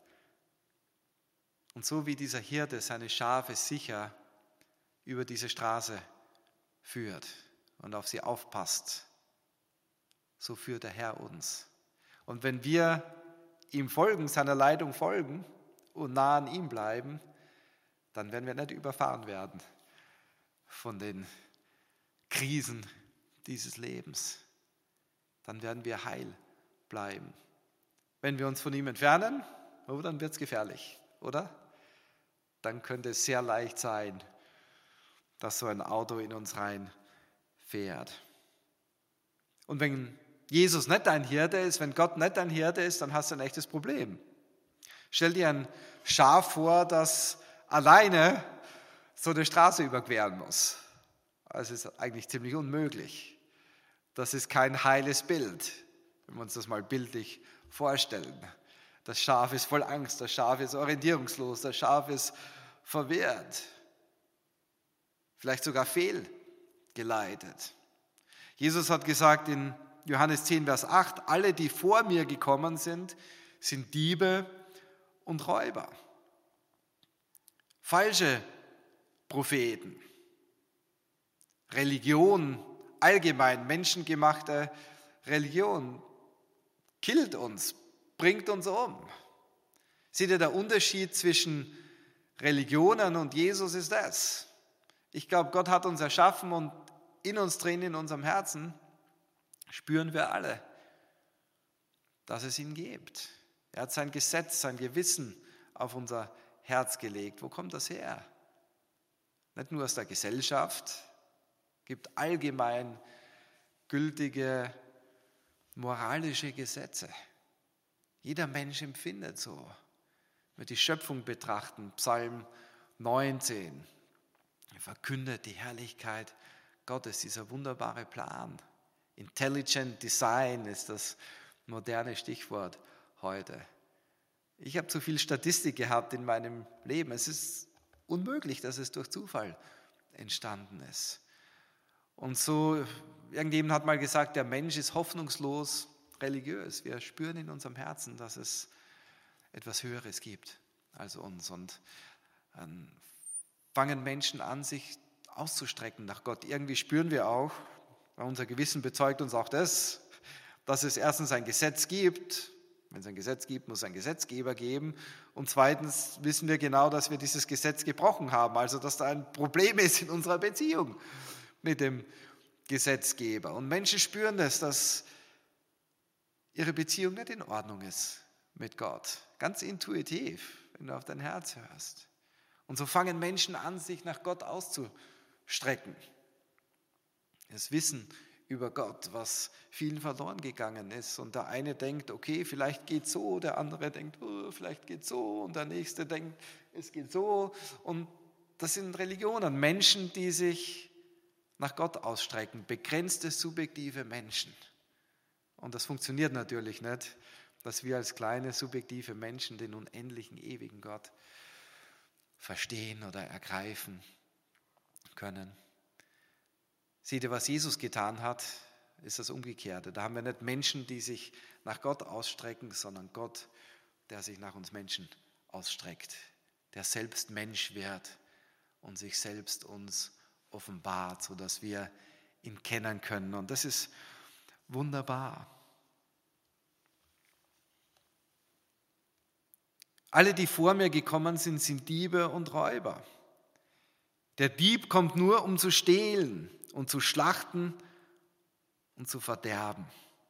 Und so wie dieser Hirte seine Schafe sicher über diese Straße führt und auf sie aufpasst, so führt der Herr uns. Und wenn wir ihm folgen, seiner Leitung folgen und nah an ihm bleiben, dann werden wir nicht überfahren werden von den Krisen dieses Lebens. Dann werden wir heil bleiben. Wenn wir uns von ihm entfernen, oh, dann wird es gefährlich, oder? Dann könnte es sehr leicht sein, dass so ein Auto in uns reinfährt. Und wenn Jesus nicht dein Hirte ist, wenn Gott nicht dein Hirte ist, dann hast du ein echtes Problem. Stell dir ein Schaf vor, das alleine so eine Straße überqueren muss. Das ist eigentlich ziemlich unmöglich. Das ist kein heiles Bild, wenn wir uns das mal bildlich vorstellen. Das Schaf ist voll Angst, das Schaf ist orientierungslos, das Schaf ist verwirrt, vielleicht sogar fehlgeleitet. Jesus hat gesagt in Johannes zehn, Vers acht, alle, die vor mir gekommen sind, sind Diebe und Räuber. Falsche Propheten. Religion, allgemein menschengemachte Religion, killt uns, bringt uns um. Seht ihr, der Unterschied zwischen Religionen und Jesus ist das. Ich glaube, Gott hat uns erschaffen und in uns drin, in unserem Herzen, spüren wir alle, dass es ihn gibt. Er hat sein Gesetz, sein Gewissen auf unser Herz gelegt. Wo kommt das her? Nicht nur aus der Gesellschaft, es gibt allgemein gültige moralische Gesetze. Jeder Mensch empfindet so. Wenn wir die Schöpfung betrachten, Psalm neunzehn, er verkündet die Herrlichkeit Gottes, dieser wunderbare Plan. Intelligent Design ist das moderne Stichwort heute. Ich habe zu viel Statistik gehabt in meinem Leben. Es ist unmöglich, dass es durch Zufall entstanden ist. Und so, irgendjemand hat mal gesagt, der Mensch ist hoffnungslos religiös. Wir spüren in unserem Herzen, dass es etwas Höheres gibt als uns. Und dann fangen Menschen an, sich auszustrecken nach Gott. Irgendwie spüren wir auch, weil unser Gewissen bezeugt uns auch das, dass es erstens ein Gesetz gibt. Wenn es ein Gesetz gibt, muss es einen Gesetzgeber geben. Und zweitens wissen wir genau, dass wir dieses Gesetz gebrochen haben. Also, dass da ein Problem ist in unserer Beziehung mit dem Gesetzgeber. Und Menschen spüren das, dass ihre Beziehung nicht in Ordnung ist mit Gott. Ganz intuitiv, wenn du auf dein Herz hörst. Und so fangen Menschen an, sich nach Gott auszustrecken. Das Wissen über Gott, was vielen verloren gegangen ist. Und der eine denkt, okay, vielleicht geht so, der andere denkt, oh, vielleicht geht so, und der nächste denkt, es geht so. Und das sind Religionen, Menschen, die sich nach Gott ausstrecken, begrenzte, subjektive Menschen. Und das funktioniert natürlich nicht, dass wir als kleine, subjektive Menschen den unendlichen, ewigen Gott verstehen oder ergreifen können. Seht ihr, was Jesus getan hat, ist das Umgekehrte. Da haben wir nicht Menschen, die sich nach Gott ausstrecken, sondern Gott, der sich nach uns Menschen ausstreckt, der selbst Mensch wird und sich selbst uns offenbart, sodass wir ihn kennen können. Und das ist wunderbar. Alle, die vor mir gekommen sind, sind Diebe und Räuber. Der Dieb kommt nur, um zu stehlen und zu schlachten und zu verderben.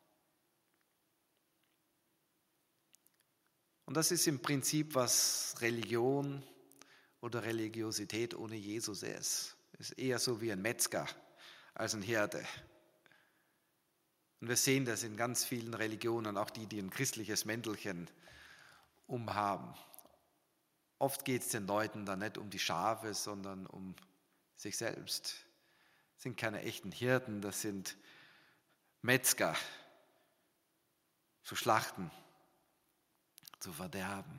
Und das ist im Prinzip, was Religion oder Religiosität ohne Jesus ist. Es ist eher so wie ein Metzger als ein Hirte. Und wir sehen das in ganz vielen Religionen, auch die, die ein christliches Mäntelchen umhaben. Oft geht es den Leuten da nicht um die Schafe, sondern um sich selbst. Das sind keine echten Hirten, das sind Metzger, zu schlachten, zu verderben.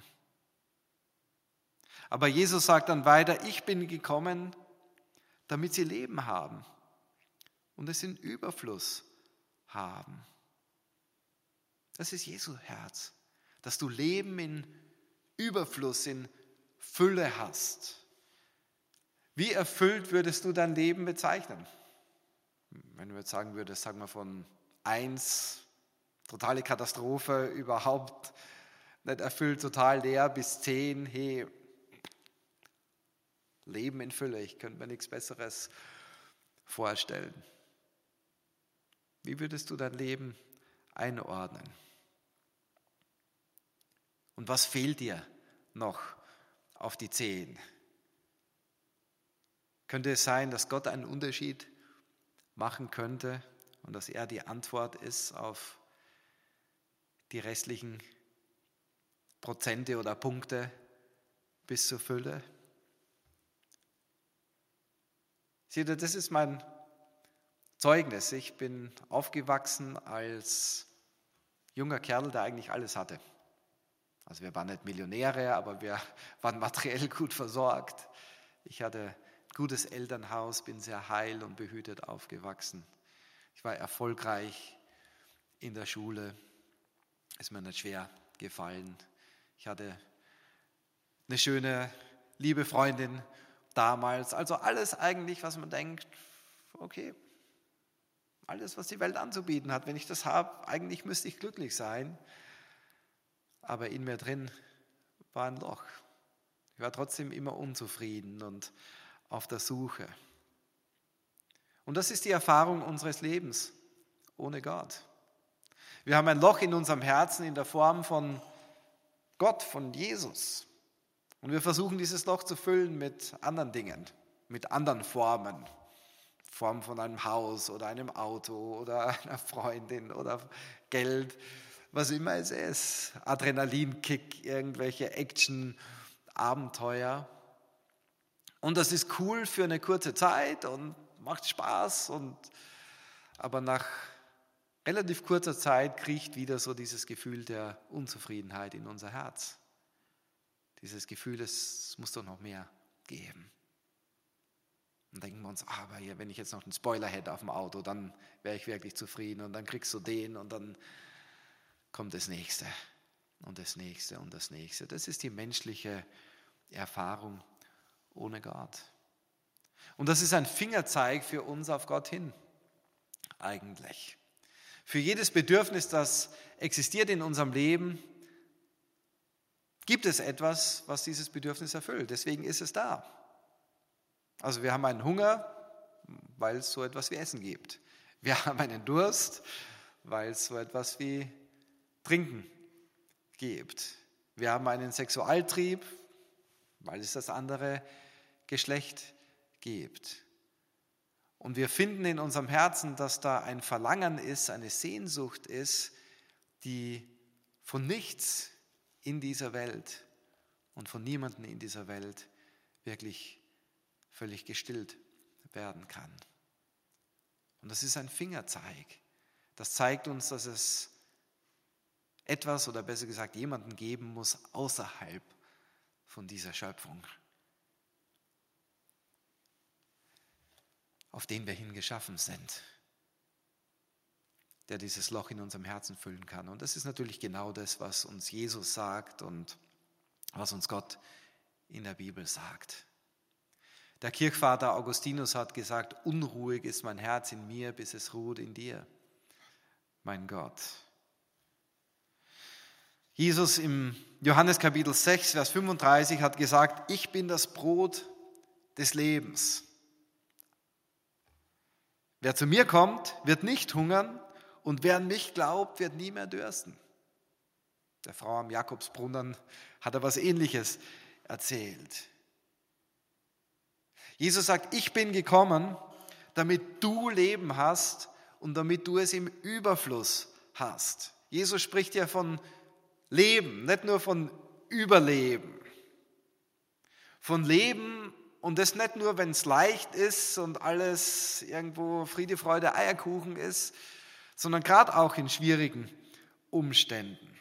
Aber Jesus sagt dann weiter, ich bin gekommen, damit sie Leben haben und es in Überfluss haben. Das ist Jesu Herz, dass du Leben in Überfluss, in Fülle hast. Wie erfüllt würdest du dein Leben bezeichnen? Wenn du jetzt sagen würdest, sagen wir von eins, totale Katastrophe, überhaupt nicht erfüllt, total leer, bis zehn, hey, Leben in Fülle, ich könnte mir nichts Besseres vorstellen. Wie würdest du dein Leben einordnen? Und was fehlt dir noch auf die zehn? Könnte es sein, dass Gott einen Unterschied machen könnte und dass er die Antwort ist auf die restlichen Prozente oder Punkte bis zur Fülle? Seht ihr, das ist mein Zeugnis. Ich bin aufgewachsen als junger Kerl, der eigentlich alles hatte. Also wir waren nicht Millionäre, aber wir waren materiell gut versorgt. Ich hatte gutes Elternhaus, bin sehr heil und behütet aufgewachsen. Ich war erfolgreich in der Schule, ist mir nicht schwer gefallen. Ich hatte eine schöne, liebe Freundin damals. Also alles eigentlich, was man denkt, okay, alles, was die Welt anzubieten hat. Wenn ich das habe, eigentlich müsste ich glücklich sein. Aber in mir drin war ein Loch. Ich war trotzdem immer unzufrieden und auf der Suche. Und das ist die Erfahrung unseres Lebens ohne Gott. Wir haben ein Loch in unserem Herzen in der Form von Gott, von Jesus. Und wir versuchen dieses Loch zu füllen mit anderen Dingen, mit anderen Formen. Form von einem Haus oder einem Auto oder einer Freundin oder Geld, was immer es ist. Adrenalinkick, irgendwelche Action, Abenteuer. Und das ist cool für eine kurze Zeit und macht Spaß. Und, aber nach relativ kurzer Zeit kriecht wieder so dieses Gefühl der Unzufriedenheit in unser Herz. Dieses Gefühl, es muss doch noch mehr geben. Und denken wir uns, aber hier, wenn ich jetzt noch einen Spoiler hätte auf dem Auto, dann wäre ich wirklich zufrieden. Und dann kriegst du den und dann kommt das Nächste und das Nächste und das Nächste. Das ist die menschliche Erfahrung ohne Gott. Und das ist ein Fingerzeig für uns auf Gott hin, eigentlich. Für jedes Bedürfnis, das existiert in unserem Leben, gibt es etwas, was dieses Bedürfnis erfüllt. Deswegen ist es da. Also wir haben einen Hunger, weil es so etwas wie Essen gibt. Wir haben einen Durst, weil es so etwas wie Trinken gibt. Wir haben einen Sexualtrieb, weil es das andere Geschlecht gibt. Und wir finden in unserem Herzen, dass da ein Verlangen ist, eine Sehnsucht ist, die von nichts in dieser Welt und von niemandem in dieser Welt wirklich völlig gestillt werden kann. Und das ist ein Fingerzeig. Das zeigt uns, dass es etwas oder besser gesagt jemanden geben muss außerhalb von dieser Schöpfung, auf den wir hin geschaffen sind, der dieses Loch in unserem Herzen füllen kann. Und das ist natürlich genau das, was uns Jesus sagt und was uns Gott in der Bibel sagt. Der Kirchvater Augustinus hat gesagt, unruhig ist mein Herz in mir, bis es ruht in dir, mein Gott. Jesus im Johannes Kapitel sechs, Vers fünfunddreißig hat gesagt, ich bin das Brot des Lebens. Wer zu mir kommt, wird nicht hungern und wer an mich glaubt, wird nie mehr dürsten. Der Frau am Jakobsbrunnen hat er was Ähnliches erzählt. Jesus sagt, ich bin gekommen, damit du Leben hast und damit du es im Überfluss hast. Jesus spricht ja von Leben, nicht nur von Überleben. Von Leben und das nicht nur, wenn es leicht ist und alles irgendwo Friede, Freude, Eierkuchen ist, sondern gerade auch in schwierigen Umständen.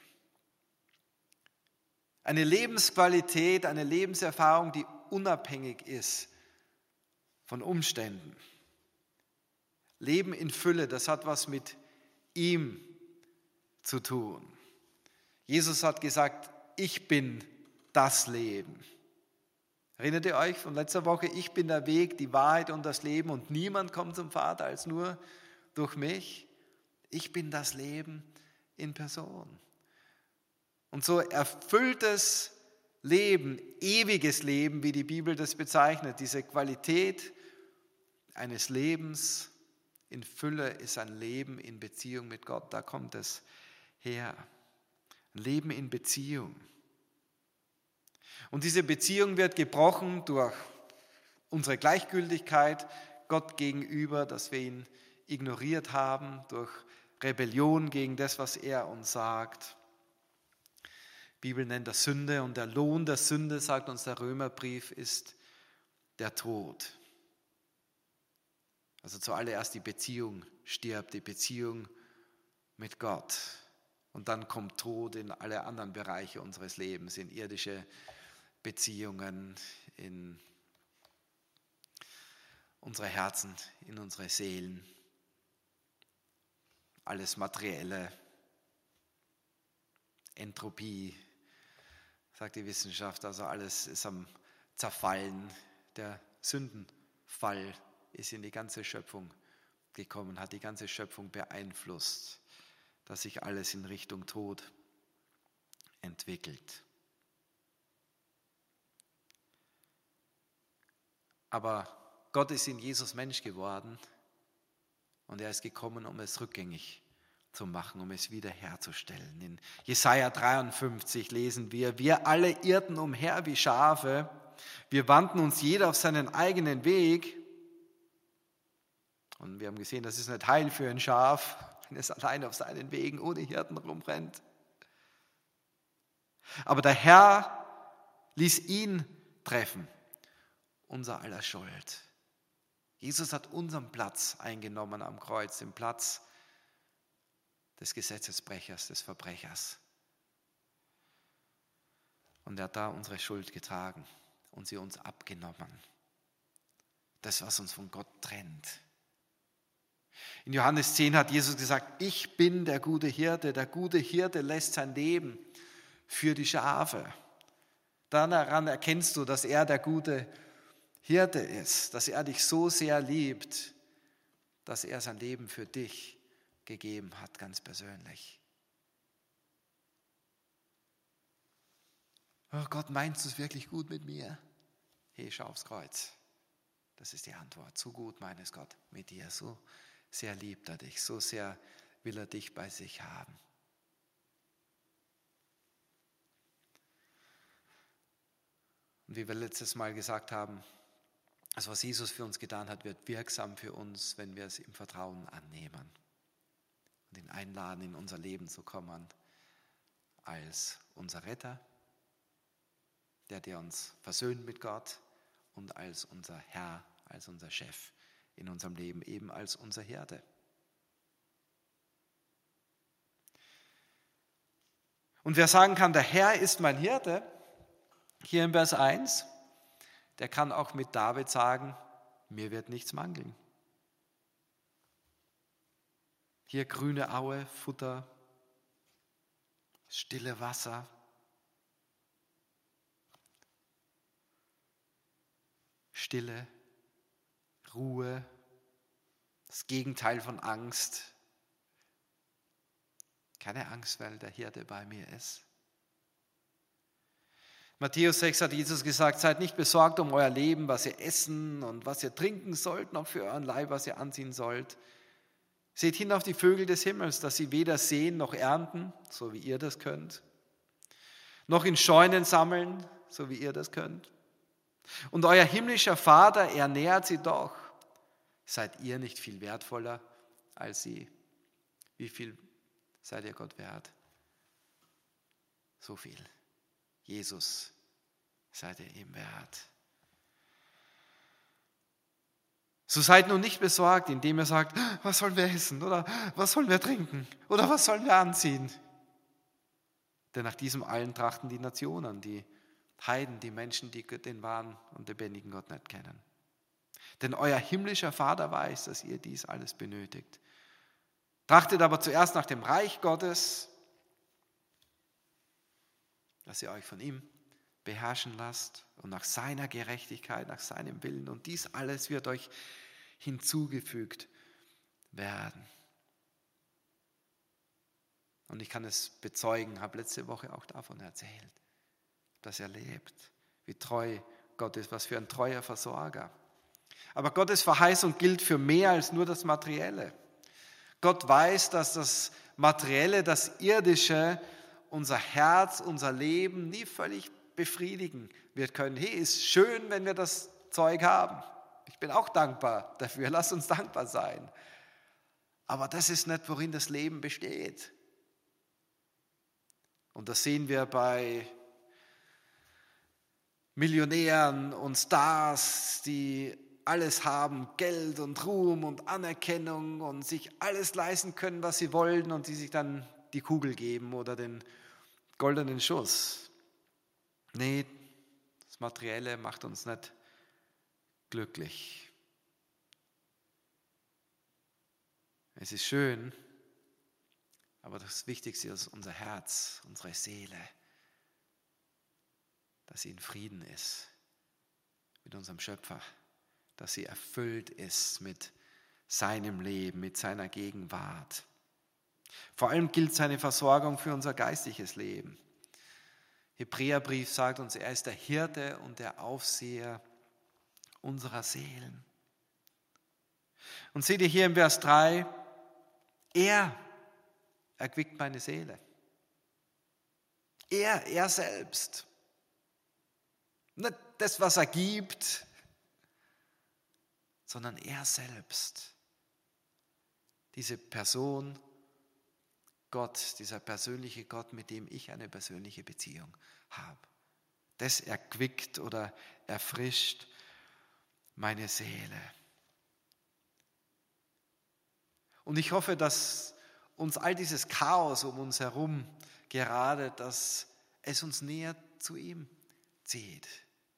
Eine Lebensqualität, eine Lebenserfahrung, die unabhängig ist von Umständen. Leben in Fülle, das hat was mit ihm zu tun. Jesus hat gesagt, ich bin das Leben. Erinnert ihr euch von letzter Woche? Ich bin der Weg, die Wahrheit und das Leben und niemand kommt zum Vater als nur durch mich. Ich bin das Leben in Person. Und so erfülltes Leben, ewiges Leben, wie die Bibel das bezeichnet, diese Qualität eines Lebens in Fülle ist ein Leben in Beziehung mit Gott. Da kommt es her. Ein Leben in Beziehung. Und diese Beziehung wird gebrochen durch unsere Gleichgültigkeit Gott gegenüber, dass wir ihn ignoriert haben, durch Rebellion gegen das, was er uns sagt. Die Bibel nennt das Sünde und der Lohn der Sünde, sagt uns der Römerbrief, ist der Tod. Also zuallererst die Beziehung stirbt, die Beziehung mit Gott. Und dann kommt Tod in alle anderen Bereiche unseres Lebens, in irdische Beziehungen, in unsere Herzen, in unsere Seelen, alles Materielle, Entropie, sagt die Wissenschaft, also alles ist am Zerfallen. Der Sündenfall ist in die ganze Schöpfung gekommen, hat die ganze Schöpfung beeinflusst, dass sich alles in Richtung Tod entwickelt. Aber Gott ist in Jesus Mensch geworden Und er ist gekommen, um es rückgängig zu machen, um es wiederherzustellen. In Jesaja dreiundfünfzig lesen wir: Wir alle irrten umher wie Schafe, wir wandten uns jeder auf seinen eigenen Weg. Und wir haben gesehen, das ist nicht heil für ein Schaf, wenn es allein auf seinen Wegen ohne Hirten rumrennt. Aber der Herr ließ ihn treffen, unser aller Schuld. Jesus hat unseren Platz eingenommen am Kreuz, den Platz des Gesetzesbrechers, des Verbrechers. Und er hat da unsere Schuld getragen und sie uns abgenommen. Das, was uns von Gott trennt. In Johannes zehn hat Jesus gesagt: Ich bin der gute Hirte. Der gute Hirte lässt sein Leben für die Schafe. Daran erkennst du, dass er der gute Hirte ist, dass er dich so sehr liebt, dass er sein Leben für dich gegeben hat, ganz persönlich. Oh Gott, meinst du es wirklich gut mit mir? Hey, schau aufs Kreuz. Das ist die Antwort. So gut meint es Gott mit dir. So sehr liebt er dich. So sehr will er dich bei sich haben. Und wie wir letztes Mal gesagt haben, das, was Jesus für uns getan hat, wird wirksam für uns, wenn wir es im Vertrauen annehmen und ihn einladen, in unser Leben zu kommen als unser Retter, der, der uns versöhnt mit Gott, und als unser Herr, als unser Chef in unserem Leben, eben als unser Hirte. Und wer sagen kann, der Herr ist mein Hirte, hier in Vers eins, der kann auch mit David sagen: Mir wird nichts mangeln. Hier grüne Aue, Futter, stille Wasser, Stille, Ruhe, das Gegenteil von Angst. Keine Angst, weil der Hirte bei mir ist. Matthäus sechs hat Jesus gesagt: Seid nicht besorgt um euer Leben, was ihr essen und was ihr trinken sollt, noch für euren Leib, was ihr anziehen sollt. Seht hin auf die Vögel des Himmels, dass sie weder säen noch ernten, so wie ihr das könnt, noch in Scheunen sammeln, so wie ihr das könnt. Und euer himmlischer Vater ernährt sie doch. Seid ihr nicht viel wertvoller als sie? Wie viel seid ihr Gott wert? So viel. Jesus seid ihr ihm wert. So seid nun nicht besorgt, indem ihr sagt: Was sollen wir essen? Oder was sollen wir trinken? Oder was sollen wir anziehen? Denn nach diesem allen trachten die Nationen, die Heiden, die Menschen, die den wahren und lebendigen Gott nicht kennen. Denn euer himmlischer Vater weiß, dass ihr dies alles benötigt. Trachtet aber zuerst nach dem Reich Gottes, dass ihr euch von ihm beherrschen lasst, und nach seiner Gerechtigkeit, nach seinem Willen. Und dies alles wird euch hinzugefügt werden. Und ich kann es bezeugen, habe letzte Woche auch davon erzählt, dass er lebt, wie treu Gott ist, was für ein treuer Versorger. Aber Gottes Verheißung gilt für mehr als nur das Materielle. Gott weiß, dass das Materielle, das Irdische, unser Herz, unser Leben nie völlig befriedigen wird können. Hey, ist schön, wenn wir das Zeug haben. Ich bin auch dankbar dafür. Lass uns dankbar sein. Aber das ist nicht, worin das Leben besteht. Und das sehen wir bei Millionären und Stars, die alles haben, Geld und Ruhm und Anerkennung und sich alles leisten können, was sie wollen, und die sich dann die Kugel geben oder den goldenen Schuss. Nee, das Materielle macht uns nicht glücklich. Es ist schön, aber das Wichtigste ist unser Herz, unsere Seele, dass sie in Frieden ist mit unserem Schöpfer, dass sie erfüllt ist mit seinem Leben, mit seiner Gegenwart. Vor allem gilt seine Versorgung für unser geistliches Leben. Hebräerbrief sagt uns, er ist der Hirte und der Aufseher unserer Seelen. Und seht ihr hier im Vers drei, er erquickt meine Seele. Er, er selbst. Nicht das, was er gibt, sondern er selbst. Diese Person, Gott, dieser persönliche Gott, mit dem ich eine persönliche Beziehung habe. Das erquickt oder erfrischt meine Seele. Und ich hoffe, dass uns all dieses Chaos um uns herum gerade, dass es uns näher zu ihm zieht.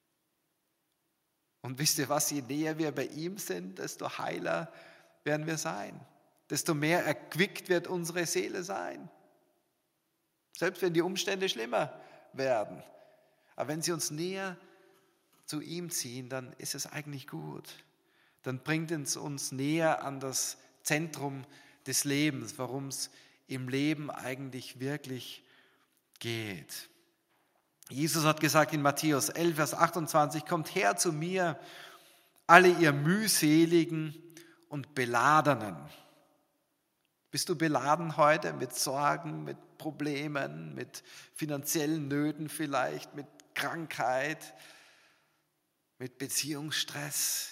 Und wisst ihr was, je näher wir bei ihm sind, desto heiler werden wir sein. Desto mehr erquickt wird unsere Seele sein. Selbst wenn die Umstände schlimmer werden. Aber wenn sie uns näher zu ihm ziehen, dann ist es eigentlich gut. Dann bringt es uns näher an das Zentrum des Lebens, worum es im Leben eigentlich wirklich geht. Jesus hat gesagt in Matthäus elf, Vers achtundzwanzig, kommt her zu mir, alle ihr mühseligen und Beladenen. Bist du beladen heute mit Sorgen, mit Problemen, mit finanziellen Nöten vielleicht, mit Krankheit, mit Beziehungsstress?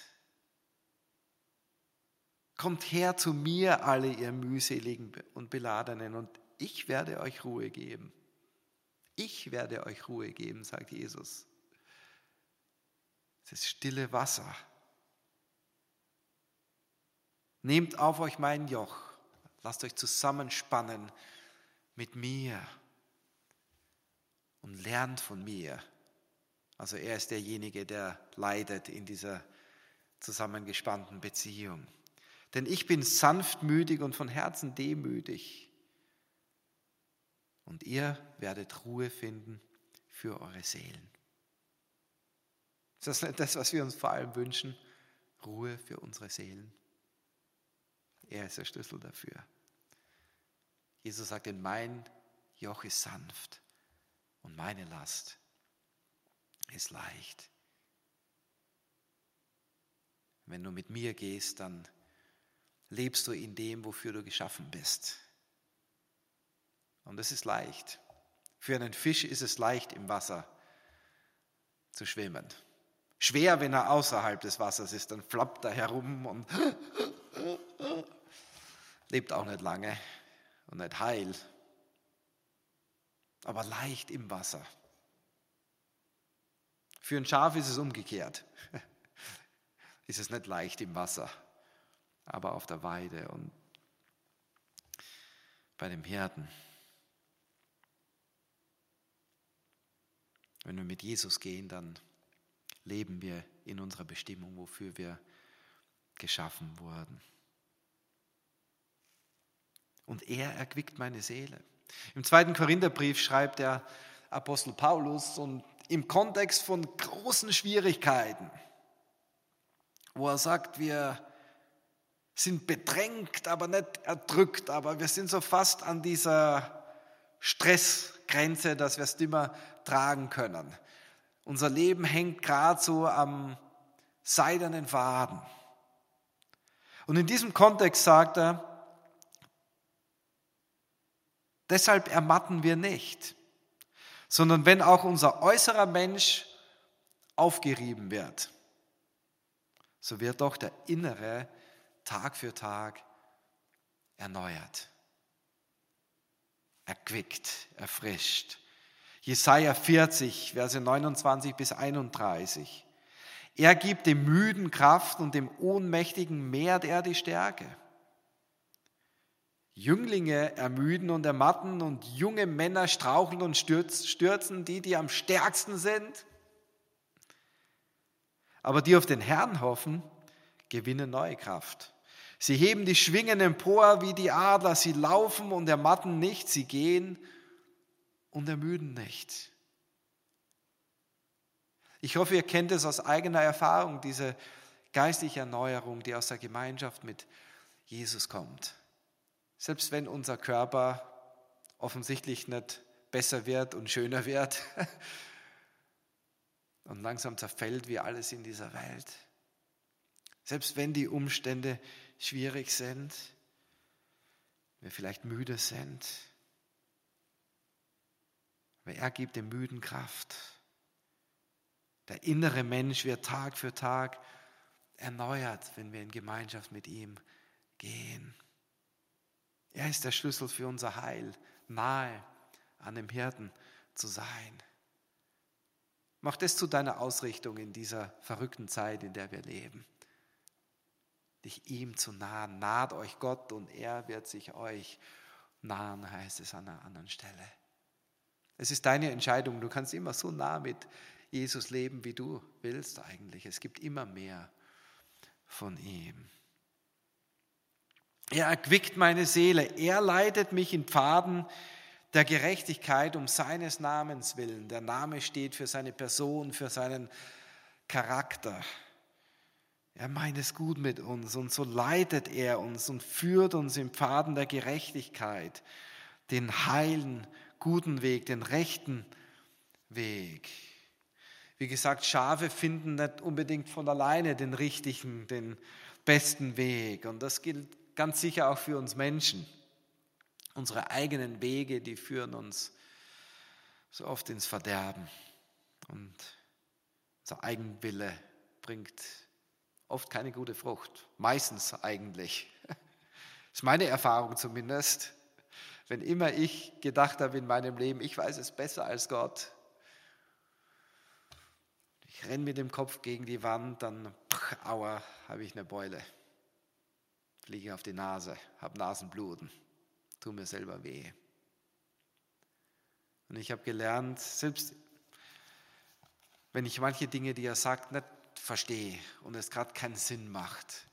Kommt her zu mir, alle ihr mühseligen und Beladenen, und ich werde euch Ruhe geben. Ich werde euch Ruhe geben, sagt Jesus. Es ist stille Wasser. Nehmt auf euch mein Joch, lasst euch zusammenspannen mit mir und lernt von mir. Also er ist derjenige, der leidet in dieser zusammengespannten Beziehung. Denn ich bin sanftmütig und von Herzen demütig. Und ihr werdet Ruhe finden für eure Seelen. Ist das nicht das, was wir uns vor allem wünschen? Ruhe für unsere Seelen. Er ist der Schlüssel dafür. Jesus sagt, denn mein Joch ist sanft und meine Last ist leicht. Wenn du mit mir gehst, dann lebst du in dem, wofür du geschaffen bist. Und es ist leicht. Für einen Fisch ist es leicht, im Wasser zu schwimmen. Schwer, wenn er außerhalb des Wassers ist, dann flappt er herum und lebt auch nicht lange und nicht heil. Aber leicht im Wasser. Für ein Schaf ist es umgekehrt. Ist es nicht leicht im Wasser, aber auf der Weide und bei dem Hirten. Wenn wir mit Jesus gehen, dann leben wir in unserer Bestimmung, wofür wir geschaffen wurden. Und er erquickt meine Seele. Im zweiten Korintherbrief schreibt der Apostel Paulus, und im Kontext von großen Schwierigkeiten, wo er sagt, wir sind bedrängt, aber nicht erdrückt, aber wir sind so fast an dieser Stressgrenze, dass wir es nicht mehr tragen können. Unser Leben hängt gerade so am seidenen Faden. Und in diesem Kontext sagt er, deshalb ermatten wir nicht, sondern wenn auch unser äußerer Mensch aufgerieben wird, so wird doch der innere Tag für Tag erneuert, erquickt, erfrischt. Jesaja vierzig, Verse neunundzwanzig bis einunddreißig. Er gibt dem Müden Kraft und dem Ohnmächtigen mehrt er die Stärke. Jünglinge ermüden und ermatten und junge Männer straucheln und stürzen, die, die am stärksten sind. Aber die auf den Herrn hoffen, gewinnen neue Kraft. Sie heben die Schwingen empor wie die Adler, sie laufen und ermatten nicht, sie gehen und ermüden nicht. Ich hoffe, ihr kennt es aus eigener Erfahrung, diese geistliche Erneuerung, die aus der Gemeinschaft mit Jesus kommt. Selbst wenn unser Körper offensichtlich nicht besser wird und schöner wird und langsam zerfällt wie alles in dieser Welt. Selbst wenn die Umstände schwierig sind, wir vielleicht müde sind. Aber er gibt dem Müden Kraft. Der innere Mensch wird Tag für Tag erneuert, wenn wir in Gemeinschaft mit ihm gehen. Er ist der Schlüssel für unser Heil, nahe an dem Hirten zu sein. Mach das zu deiner Ausrichtung in dieser verrückten Zeit, in der wir leben. Dich ihm zu nahen. Naht euch Gott und er wird sich euch nahen, heißt es an einer anderen Stelle. Es ist deine Entscheidung. Du kannst immer so nah mit Jesus leben, wie du willst eigentlich. Es gibt immer mehr von ihm. Er erquickt meine Seele. Er leitet mich in Pfaden der Gerechtigkeit um seines Namens willen. Der Name steht für seine Person, für seinen Charakter. Er meint es gut mit uns und so leitet er uns und führt uns im Pfaden der Gerechtigkeit, den heilen, guten Weg, den rechten Weg. Wie gesagt, Schafe finden nicht unbedingt von alleine den richtigen, den besten Weg. Und das gilt ganz sicher auch für uns Menschen. Unsere eigenen Wege, die führen uns so oft ins Verderben. Und unser Eigenwille bringt oft keine gute Frucht. Meistens eigentlich. Das ist meine Erfahrung zumindest. Wenn immer ich gedacht habe in meinem Leben, ich weiß es besser als Gott, ich renne mit dem Kopf gegen die Wand, dann, pach, aua, habe ich eine Beule. Fliege auf die Nase, habe Nasenbluten. Tut mir selber weh. Und ich habe gelernt, selbst wenn ich manche Dinge, die er sagt, nicht verstehe und es gerade keinen Sinn macht,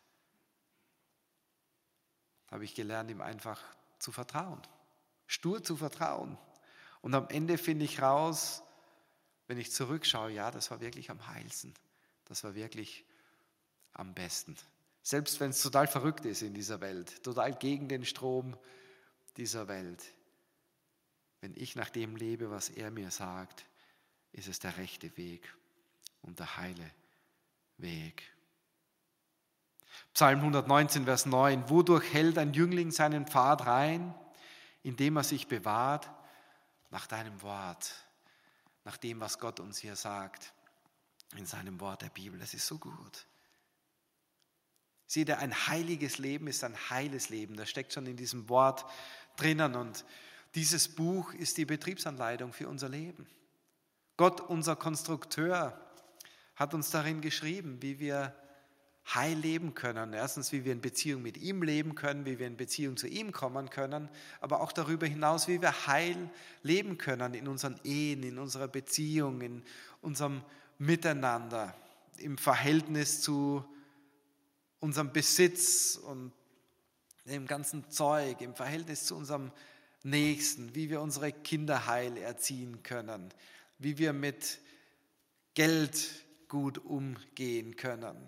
habe ich gelernt, ihm einfach zu vertrauen. Stur zu vertrauen. Und am Ende finde ich raus, wenn ich zurückschaue, ja, das war wirklich am heilsten. Das war wirklich am besten. Selbst wenn es total verrückt ist in dieser Welt, total gegen den Strom dieser Welt. Wenn ich nach dem lebe, was er mir sagt, ist es der rechte Weg und der heile Weg. Psalm hundertneunzehn, Vers neun. Wodurch hält ein Jüngling seinen Pfad rein? Indem er sich bewahrt nach deinem Wort, nach dem, was Gott uns hier sagt, in seinem Wort der Bibel. Das ist so gut. Seht ihr, ein heiliges Leben ist ein heiles Leben. Das steckt schon in diesem Wort drinnen. Und dieses Buch ist die Betriebsanleitung für unser Leben. Gott, unser Konstrukteur, hat uns darin geschrieben, wie wir heil leben können. Erstens, wie wir in Beziehung mit ihm leben können, wie wir in Beziehung zu ihm kommen können, aber auch darüber hinaus, wie wir heil leben können in unseren Ehen, in unserer Beziehung, in unserem Miteinander, im Verhältnis zu unserem Besitz und dem ganzen Zeug, im Verhältnis zu unserem Nächsten, wie wir unsere Kinder heil erziehen können, wie wir mit Geld gut umgehen können,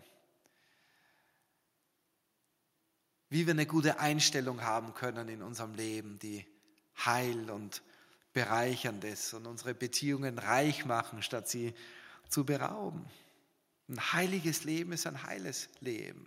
wie wir eine gute Einstellung haben können in unserem Leben, die heil und bereichernd ist und unsere Beziehungen reich machen, statt sie zu berauben. Ein heiliges Leben ist ein heiles Leben.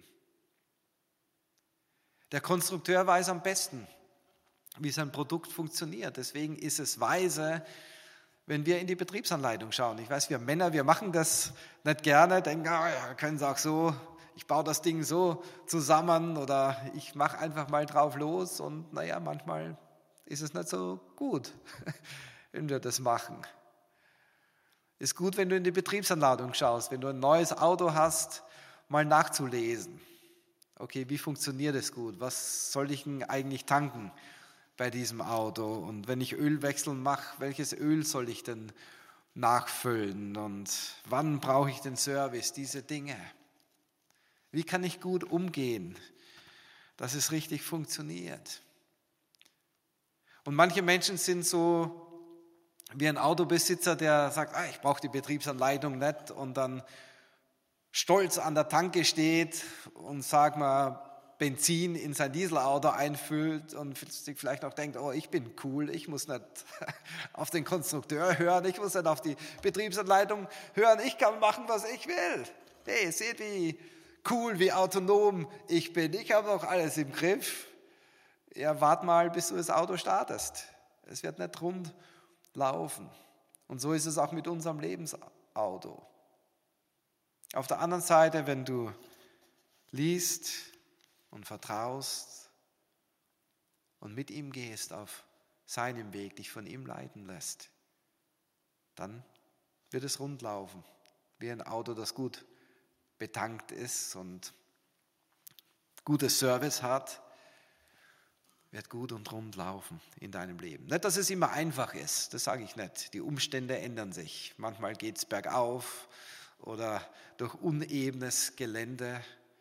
Der Konstrukteur weiß am besten, wie sein Produkt funktioniert. Deswegen ist es weise, wenn wir in die Betriebsanleitung schauen. Ich weiß, wir Männer, wir machen das nicht gerne, denken, oh ja, können Sie auch so, ich baue das Ding so zusammen oder ich mache einfach mal drauf los und naja, manchmal ist es nicht so gut, wenn wir das machen. Ist gut, wenn du in die Betriebsanleitung schaust, wenn du ein neues Auto hast, mal nachzulesen. Okay, wie funktioniert es gut? Was soll ich denn eigentlich tanken bei diesem Auto? Und wenn ich Ölwechsel mache, welches Öl soll ich denn nachfüllen? Und wann brauche ich den Service? Diese Dinge. Wie kann ich gut umgehen, dass es richtig funktioniert? Und manche Menschen sind so wie ein Autobesitzer, der sagt, ah, ich brauche die Betriebsanleitung nicht und dann stolz an der Tanke steht und, sag mal, Benzin in sein Dieselauto einfüllt und sich vielleicht auch denkt, oh, ich bin cool, ich muss nicht auf den Konstrukteur hören, ich muss nicht auf die Betriebsanleitung hören, ich kann machen, was ich will. Hey, seht, wie cool, wie autonom ich bin. Ich habe doch alles im Griff. Ja, wart mal, bis du das Auto startest. Es wird nicht rund laufen. Und so ist es auch mit unserem Lebensauto. Auf der anderen Seite, wenn du liest und vertraust und mit ihm gehst auf seinem Weg, dich von ihm leiten lässt, dann wird es rund laufen, wie ein Auto, das gut betankt ist und gutes Service hat, wird gut und rund laufen in deinem Leben. Nicht, dass es immer einfach ist, das sage ich nicht. Die Umstände ändern sich. Manchmal geht es bergauf oder durch unebenes Gelände.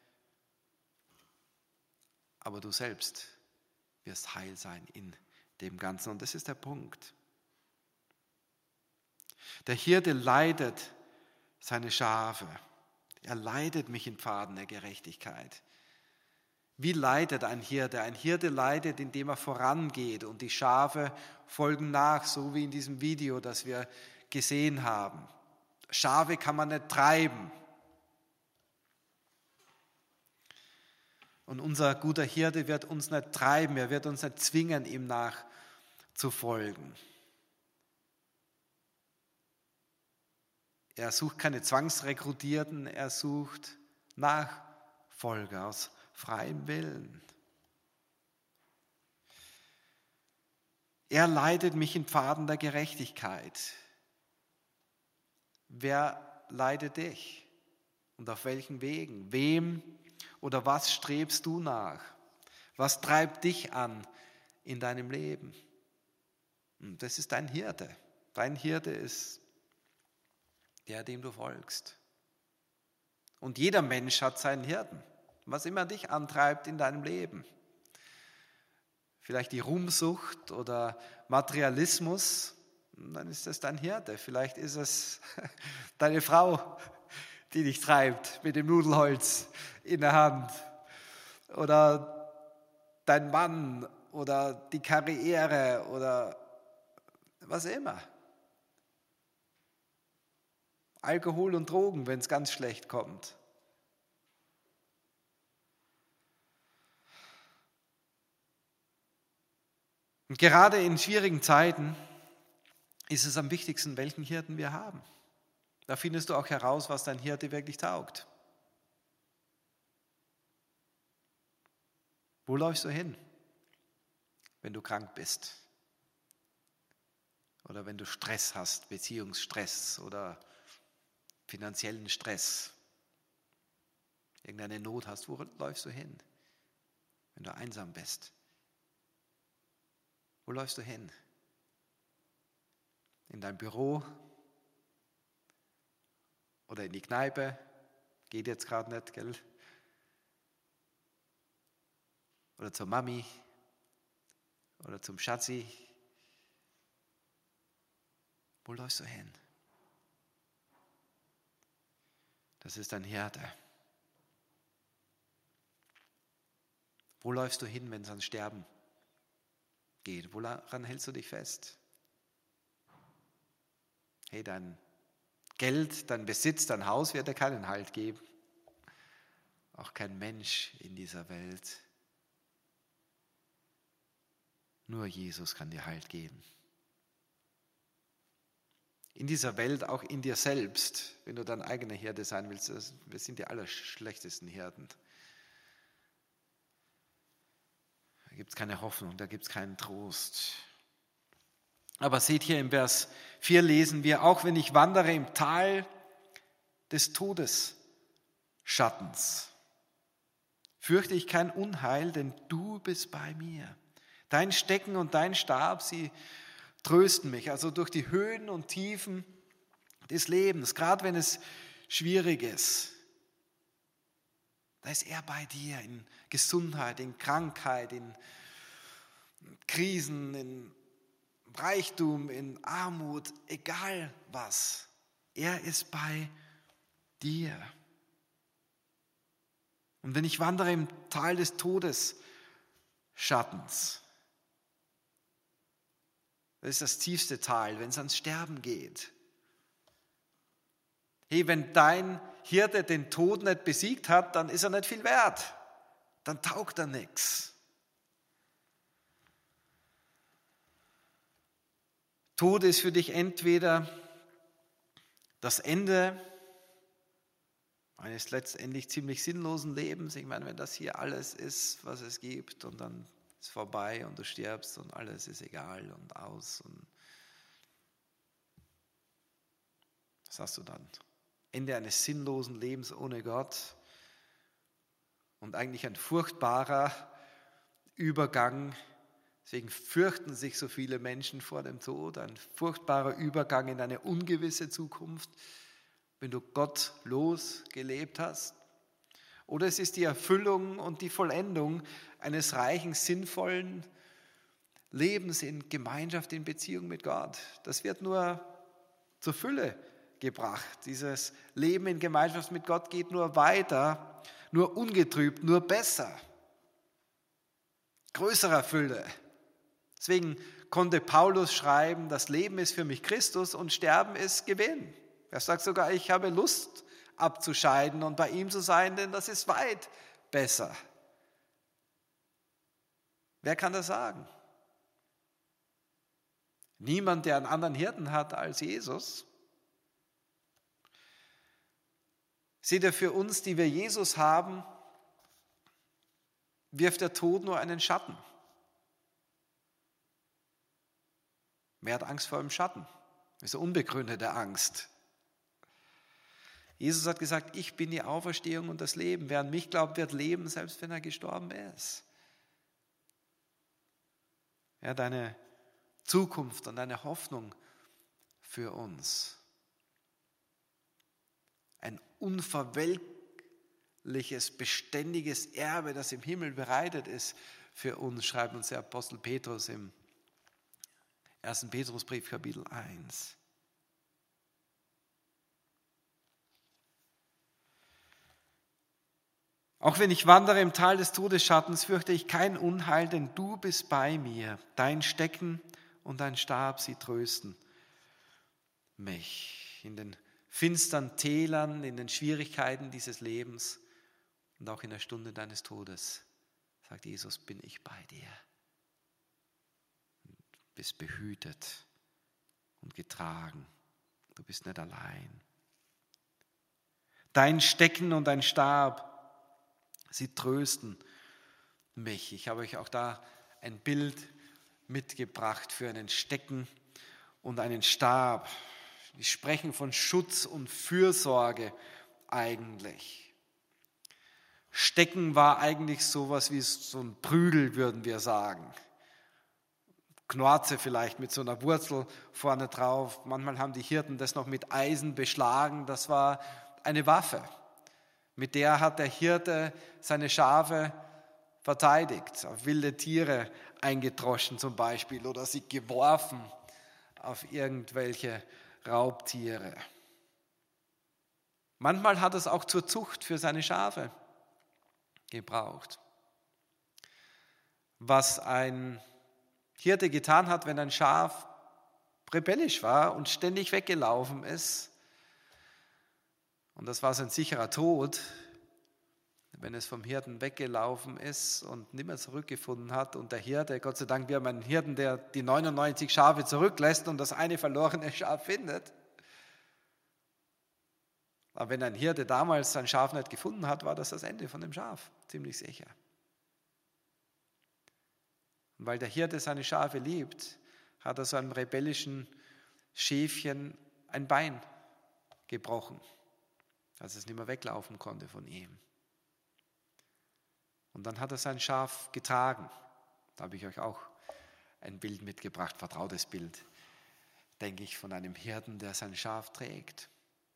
Aber du selbst wirst heil sein in dem Ganzen. Und das ist der Punkt. Der Hirte leitet seine Schafe. Er leitet mich in Pfaden der Gerechtigkeit. Wie leitet ein Hirte? Ein Hirte leitet, indem er vorangeht und die Schafe folgen nach, so wie in diesem Video, das wir gesehen haben. Schafe kann man nicht treiben. Und unser guter Hirte wird uns nicht treiben, er wird uns nicht zwingen, ihm nachzufolgen. Er sucht keine Zwangsrekrutierten, er sucht Nachfolger aus freiem Willen. Er leitet mich in Pfaden der Gerechtigkeit. Wer leitet dich? Und auf welchen Wegen? Wem oder was strebst du nach? Was treibt dich an in deinem Leben? Und das ist dein Hirte. Dein Hirte ist der, dem du folgst. Und jeder Mensch hat seinen Hirten. Was immer dich antreibt in deinem Leben. Vielleicht die Ruhmsucht oder Materialismus, dann ist das dein Hirte. Vielleicht ist es deine Frau, die dich treibt mit dem Nudelholz in der Hand. Oder dein Mann oder die Karriere oder was immer. Alkohol und Drogen, wenn es ganz schlecht kommt. Und gerade in schwierigen Zeiten ist es am wichtigsten, welchen Hirten wir haben. Da findest du auch heraus, was dein Hirte wirklich taugt. Wo läufst du hin, wenn du krank bist? Oder wenn du Stress hast, Beziehungsstress oder finanziellen Stress, irgendeine Not hast, wo läufst du hin, wenn du einsam bist? Wo läufst du hin? In dein Büro oder in die Kneipe? Geht jetzt gerade nicht, gell? Oder zur Mami oder zum Schatzi? Wo läufst du hin? Das ist dein Hirte. Wo läufst du hin, wenn es ans Sterben geht? Woran hältst du dich fest? Hey, dein Geld, dein Besitz, dein Haus wird dir keinen Halt geben. Auch kein Mensch in dieser Welt. Nur Jesus kann dir Halt geben. In dieser Welt, auch in dir selbst, wenn du dein eigener Hirte sein willst, wir sind die allerschlechtesten Hirten. Da gibt es keine Hoffnung, da gibt es keinen Trost. Aber seht hier im Vers vier lesen wir, auch wenn ich wandere im Tal des Todesschattens, fürchte ich kein Unheil, denn du bist bei mir. Dein Stecken und dein Stab, sie trösten mich. Also durch die Höhen und Tiefen des Lebens, gerade wenn es schwierig ist, da ist er bei dir in Gesundheit, in Krankheit, in Krisen, in Reichtum, in Armut, egal was. Er ist bei dir. Und wenn ich wandere im Tal des Todesschattens, das ist das tiefste Tal, wenn es ans Sterben geht. Hey, wenn dein Hirte den Tod nicht besiegt hat, dann ist er nicht viel wert. Dann taugt er nichts. Tod ist für dich entweder das Ende eines letztendlich ziemlich sinnlosen Lebens. Ich meine, wenn das hier alles ist, was es gibt, und dann ist es vorbei und du stirbst und alles ist egal und aus. Und was hast du dann? Ende eines sinnlosen Lebens ohne Gott und eigentlich ein furchtbarer Übergang. Deswegen fürchten sich so viele Menschen vor dem Tod, ein furchtbarer Übergang in eine ungewisse Zukunft, wenn du gottlos gelebt hast. Oder es ist die Erfüllung und die Vollendung eines reichen, sinnvollen Lebens in Gemeinschaft, in Beziehung mit Gott. Das wird nur zur Fülle gebracht. Dieses Leben in Gemeinschaft mit Gott geht nur weiter, nur ungetrübt, nur besser, größerer Fülle. Deswegen konnte Paulus schreiben, das Leben ist für mich Christus und Sterben ist Gewinn. Er sagt sogar, ich habe Lust abzuscheiden und bei ihm zu sein, denn das ist weit besser. Wer kann das sagen? Niemand, der einen anderen Hirten hat als Jesus. Seht ihr, für uns, die wir Jesus haben, wirft der Tod nur einen Schatten. Wer hat Angst vor dem Schatten? Das ist eine unbegründete Angst. Jesus hat gesagt, ich bin die Auferstehung und das Leben. Wer an mich glaubt, wird leben, selbst wenn er gestorben ist. Ja, deine Zukunft und deine Hoffnung für uns. Ein unverwelkliches, beständiges Erbe, das im Himmel bereitet ist für uns, schreibt uns der Apostel Petrus im ersten Petrusbrief, Kapitel eins. Auch wenn ich wandere im Tal des Todesschattens, fürchte ich kein Unheil, denn du bist bei mir. Dein Stecken und dein Stab, sie trösten mich. In den finstern Tälern, in den Schwierigkeiten dieses Lebens und auch in der Stunde deines Todes, sagt Jesus, bin ich bei dir. Du bist behütet und getragen. Du bist nicht allein. Dein Stecken und dein Stab, sie trösten mich. Ich habe euch auch da ein Bild mitgebracht für einen Stecken und einen Stab. Die sprechen von Schutz und Fürsorge eigentlich. Stecken war eigentlich sowas wie so ein Prügel, würden wir sagen. Knorze vielleicht mit so einer Wurzel vorne drauf. Manchmal haben die Hirten das noch mit Eisen beschlagen. Das war eine Waffe. Mit der hat der Hirte seine Schafe verteidigt, auf wilde Tiere eingedroschen zum Beispiel oder sie geworfen auf irgendwelche Raubtiere. Manchmal hat es auch zur Zucht für seine Schafe gebraucht. Was ein Hirte getan hat, wenn ein Schaf rebellisch war und ständig weggelaufen ist, und das war sein sicherer Tod, wenn es vom Hirten weggelaufen ist und nicht mehr zurückgefunden hat. Und der Hirte, Gott sei Dank, wir haben einen Hirten, der die neunundneunzig Schafe zurücklässt und das eine verlorene Schaf findet. Aber wenn ein Hirte damals sein Schaf nicht gefunden hat, war das das Ende von dem Schaf, ziemlich sicher. Und weil der Hirte seine Schafe liebt, hat er so einem rebellischen Schäfchen ein Bein gebrochen, als es nicht mehr weglaufen konnte von ihm. Und dann hat er sein Schaf getragen. Da habe ich euch auch ein Bild mitgebracht, vertrautes Bild, denke ich, von einem Hirten, der sein Schaf trägt.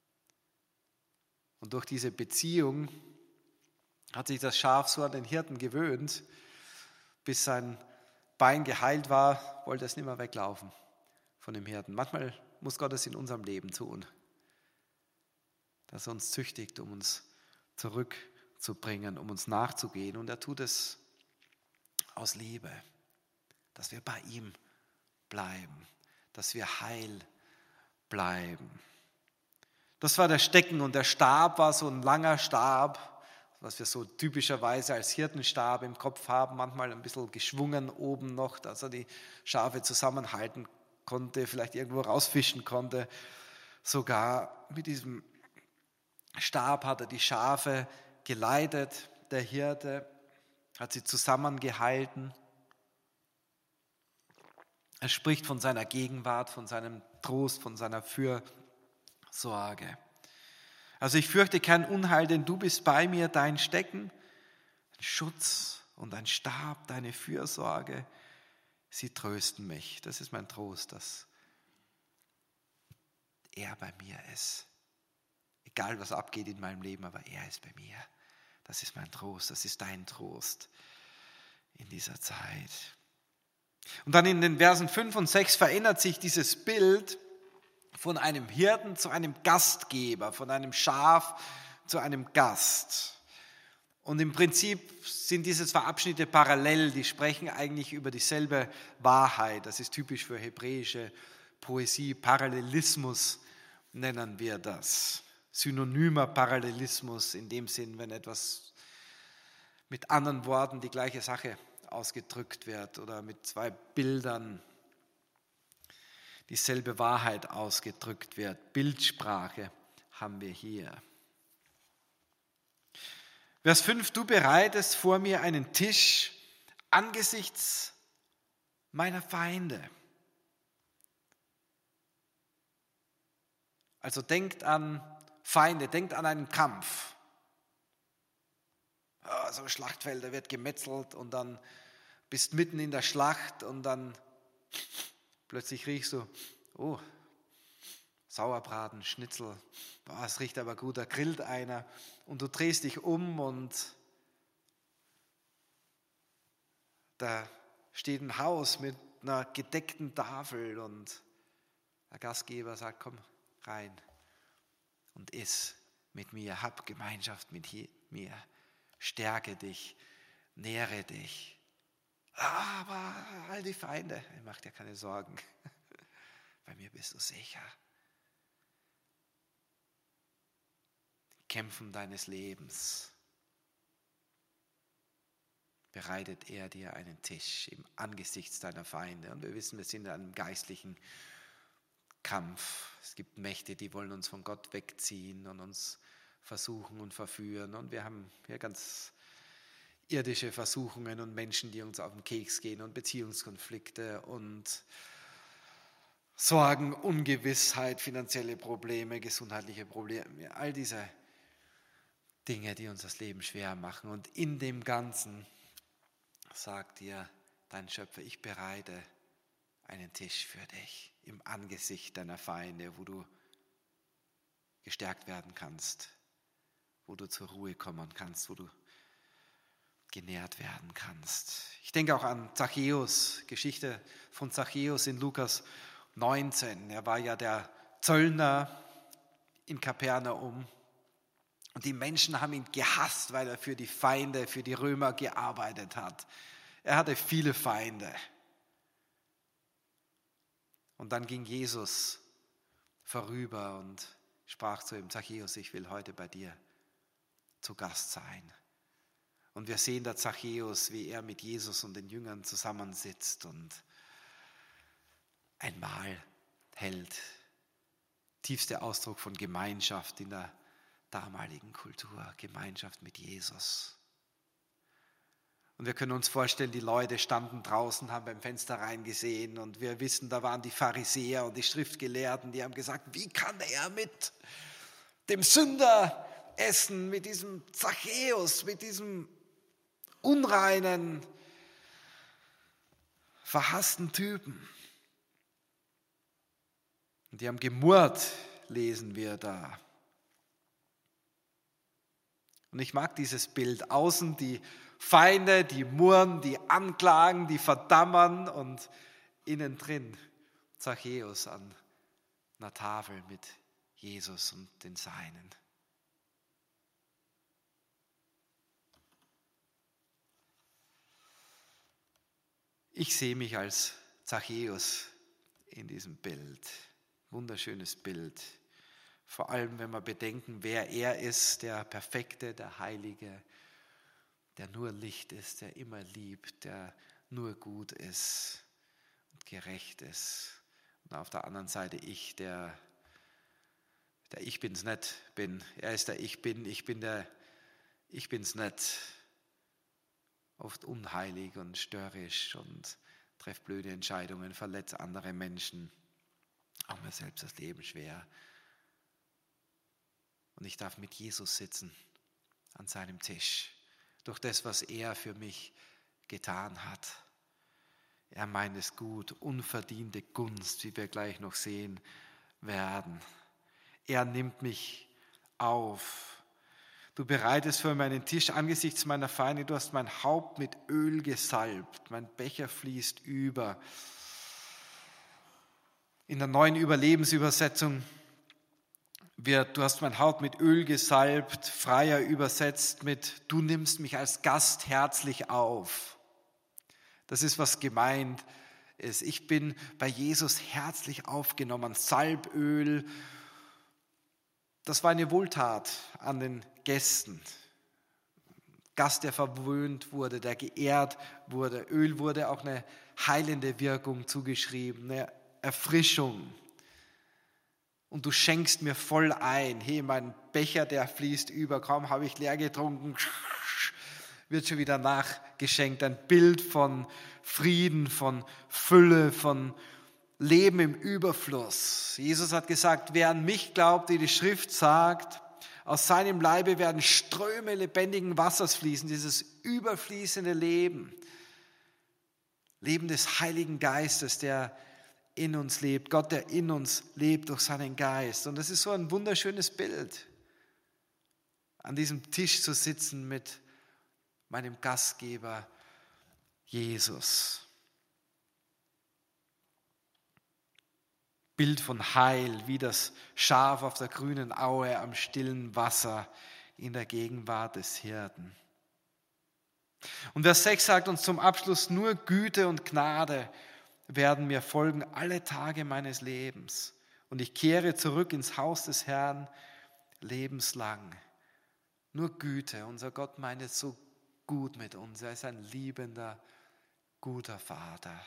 Und durch diese Beziehung hat sich das Schaf so an den Hirten gewöhnt, bis sein Bein geheilt war, wollte es nicht mehr weglaufen von dem Hirten. Manchmal muss Gott es in unserem Leben tun, dass er uns züchtigt, um uns zurückzubringen, um uns nachzugehen. Und er tut es aus Liebe, dass wir bei ihm bleiben, dass wir heil bleiben. Das war der Stecken und der Stab war so ein langer Stab, was wir so typischerweise als Hirtenstab im Kopf haben, manchmal ein bisschen geschwungen oben noch, dass er die Schafe zusammenhalten konnte, vielleicht irgendwo rausfischen konnte. Sogar mit diesem Stab hat er die Schafe geleitet, der Hirte hat sie zusammengehalten. Er spricht von seiner Gegenwart, von seinem Trost, von seiner Fürsorge. Also ich fürchte kein Unheil, denn du bist bei mir, dein Stecken, ein Schutz und ein Stab, deine Fürsorge, sie trösten mich. Das ist mein Trost, dass er bei mir ist. Egal was abgeht in meinem Leben, aber er ist bei mir. Das ist mein Trost, das ist dein Trost in dieser Zeit. Und dann in den Versen fünf und sechs verändert sich dieses Bild von einem Hirten zu einem Gastgeber, von einem Schaf zu einem Gast. Und im Prinzip sind diese zwei Abschnitte parallel, die sprechen eigentlich über dieselbe Wahrheit. Das ist typisch für hebräische Poesie, Parallelismus nennen wir das. Synonymer Parallelismus in dem Sinn, wenn etwas mit anderen Worten die gleiche Sache ausgedrückt wird oder mit zwei Bildern dieselbe Wahrheit ausgedrückt wird. Bildsprache haben wir hier. Vers fünf, du bereitest vor mir einen Tisch angesichts meiner Feinde. Also denkt an Feinde, denkt an einen Kampf. Oh, so ein Schlachtfeld, da wird gemetzelt und dann bist mitten in der Schlacht und dann plötzlich riechst du, oh, Sauerbraten, Schnitzel, boah, es riecht aber gut, da grillt einer und du drehst dich um und da steht ein Haus mit einer gedeckten Tafel und der Gastgeber sagt, komm rein und iss mit mir, hab Gemeinschaft mit mir, stärke dich, nähre dich. Aber all die Feinde, mach dir keine Sorgen, bei mir bist du sicher. Kämpfen deines Lebens bereitet er dir einen Tisch im Angesicht deiner Feinde. Und wir wissen, wir sind in einem geistlichen Kampf. Es gibt Mächte, die wollen uns von Gott wegziehen und uns versuchen und verführen. Und wir haben hier ganz irdische Versuchungen und Menschen, die uns auf den Keks gehen und Beziehungskonflikte und Sorgen, Ungewissheit, finanzielle Probleme, gesundheitliche Probleme, all diese Dinge, die uns das Leben schwer machen. Und in dem Ganzen sagt dir dein Schöpfer, ich bereite einen Tisch für dich im Angesicht deiner Feinde, wo du gestärkt werden kannst, wo du zur Ruhe kommen kannst, wo du genährt werden kannst. Ich denke auch an Zachäus, Geschichte von Zachäus in Lukas neunzehn. Er war ja der Zöllner in Kapernaum und die Menschen haben ihn gehasst, weil er für die Feinde, für die Römer gearbeitet hat. Er hatte viele Feinde. Und dann ging Jesus vorüber und sprach zu ihm, Zachäus, ich will heute bei dir zu Gast sein. Und wir sehen da Zachäus, wie er mit Jesus und den Jüngern zusammensitzt und ein Mahl hält. Tiefster Ausdruck von Gemeinschaft in der damaligen Kultur, Gemeinschaft mit Jesus. Und wir können uns vorstellen, die Leute standen draußen, haben beim Fenster reingesehen und wir wissen, da waren die Pharisäer und die Schriftgelehrten, die haben gesagt, wie kann er mit dem Sünder essen, mit diesem Zachäus, mit diesem unreinen, verhassten Typen. Und die haben gemurrt, lesen wir da. Und ich mag dieses Bild. Außen die Feinde, die murren, die anklagen, die verdammen und innen drin Zachäus an einer Tafel mit Jesus und den Seinen. Ich sehe mich als Zachäus in diesem Bild. Wunderschönes Bild Vor allem, wenn wir bedenken, wer er ist, der Perfekte, der Heilige, der nur Licht ist, der immer liebt, der nur gut ist und gerecht ist. Und auf der anderen Seite ich, der, der Ich bin's nicht bin. Er ist der Ich bin, ich bin der Ich bin's nicht. Oft unheilig und störrisch und treffe blöde Entscheidungen, verletze andere Menschen, auch mir selbst das Leben schwer. Und ich darf mit Jesus sitzen an seinem Tisch, durch das, was er für mich getan hat. Er meint es gut, unverdiente Gunst, wie wir gleich noch sehen werden. Er nimmt mich auf. Du bereitest für meinen Tisch angesichts meiner Feinde, du hast mein Haupt mit Öl gesalbt, mein Becher fließt über. In der neuen Überlebensübersetzung wird, du hast mein Haupt mit Öl gesalbt, freier übersetzt mit, du nimmst mich als Gast herzlich auf. Das ist, was gemeint ist. Ich bin bei Jesus herzlich aufgenommen. Salböl, das war eine Wohltat an den Gästen. Gast, der verwöhnt wurde, der geehrt wurde. Öl wurde auch eine heilende Wirkung zugeschrieben, eine Erfrischung. Und du schenkst mir voll ein. Hey, mein Becher, der fließt über. Kaum habe ich leer getrunken, wird schon wieder nachgeschenkt. Ein Bild von Frieden, von Fülle, von Leben im Überfluss. Jesus hat gesagt, wer an mich glaubt, wie die Schrift sagt, aus seinem Leibe werden Ströme lebendigen Wassers fließen. Dieses überfließende Leben. Leben des Heiligen Geistes, der in uns lebt, Gott, der in uns lebt durch seinen Geist. Und das ist so ein wunderschönes Bild, an diesem Tisch zu sitzen mit meinem Gastgeber Jesus. Bild von Heil, wie das Schaf auf der grünen Aue am stillen Wasser in der Gegenwart des Hirten. Und Vers sechs sagt uns zum Abschluss, nur Güte und Gnade werden mir folgen alle Tage meines Lebens. Und ich kehre zurück ins Haus des Herrn lebenslang. Nur Güte. Unser Gott meint es so gut mit uns. Er ist ein liebender, guter Vater.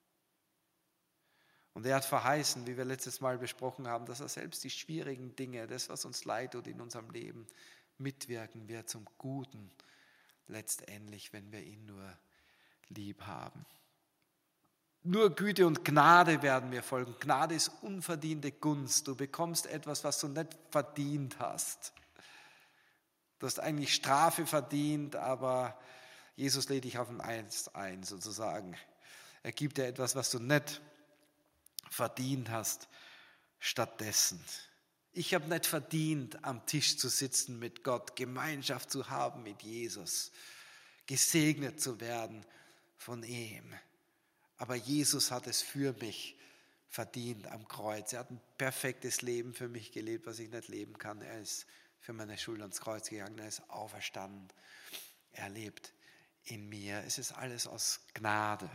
Und er hat verheißen, wie wir letztes Mal besprochen haben, dass er selbst die schwierigen Dinge, das, was uns leid tut in unserem Leben, mitwirken wird zum Guten, letztendlich, wenn wir ihn nur lieb haben. Nur Güte und Gnade werden mir folgen. Gnade ist unverdiente Gunst. Du bekommst etwas, was du nicht verdient hast. Du hast eigentlich Strafe verdient, aber Jesus lädt dich auf ein Eins ein, sozusagen. Er gibt dir etwas, was du nicht verdient hast, stattdessen. Ich habe nicht verdient, am Tisch zu sitzen mit Gott, Gemeinschaft zu haben mit Jesus, gesegnet zu werden von ihm. Aber Jesus hat es für mich verdient am Kreuz. Er hat ein perfektes Leben für mich gelebt, was ich nicht leben kann. Er ist für meine Schuld ans Kreuz gegangen, er ist auferstanden. Er lebt in mir. Es ist alles aus Gnade.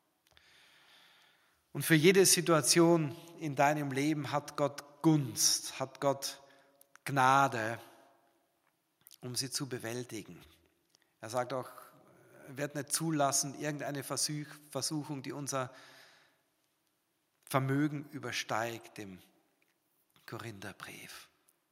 Und für jede Situation in deinem Leben hat Gott Gunst, hat Gott Gnade, um sie zu bewältigen. Er sagt auch, er wird nicht zulassen, irgendeine Versuchung, die unser Vermögen übersteigt, im Korintherbrief.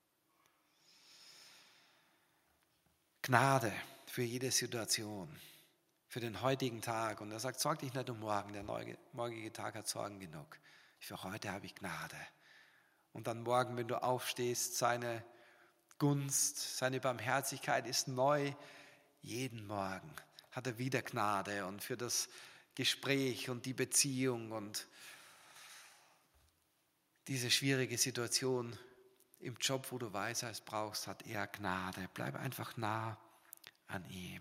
Gnade für jede Situation, für den heutigen Tag. Und er sagt, sorg dich nicht um morgen, der morgige Tag hat Sorgen genug. Für heute habe ich Gnade. Und dann morgen, wenn du aufstehst, seine Gunst, seine Barmherzigkeit ist neu. Jeden Morgen hat er wieder Gnade und für das Gespräch und die Beziehung und diese schwierige Situation im Job, wo du Weisheit brauchst, hat er Gnade. Bleib einfach nah an ihm.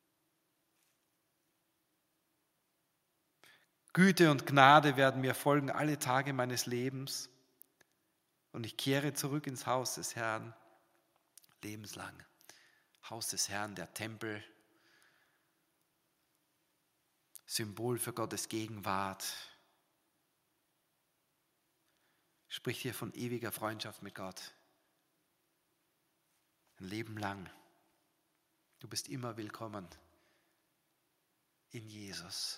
Güte und Gnade werden mir folgen alle Tage meines Lebens und ich kehre zurück ins Haus des Herrn lebenslang. Haus des Herrn, der Tempel, Symbol für Gottes Gegenwart. Spricht hier von ewiger Freundschaft mit Gott, Leben lang. Du bist immer willkommen in Jesus.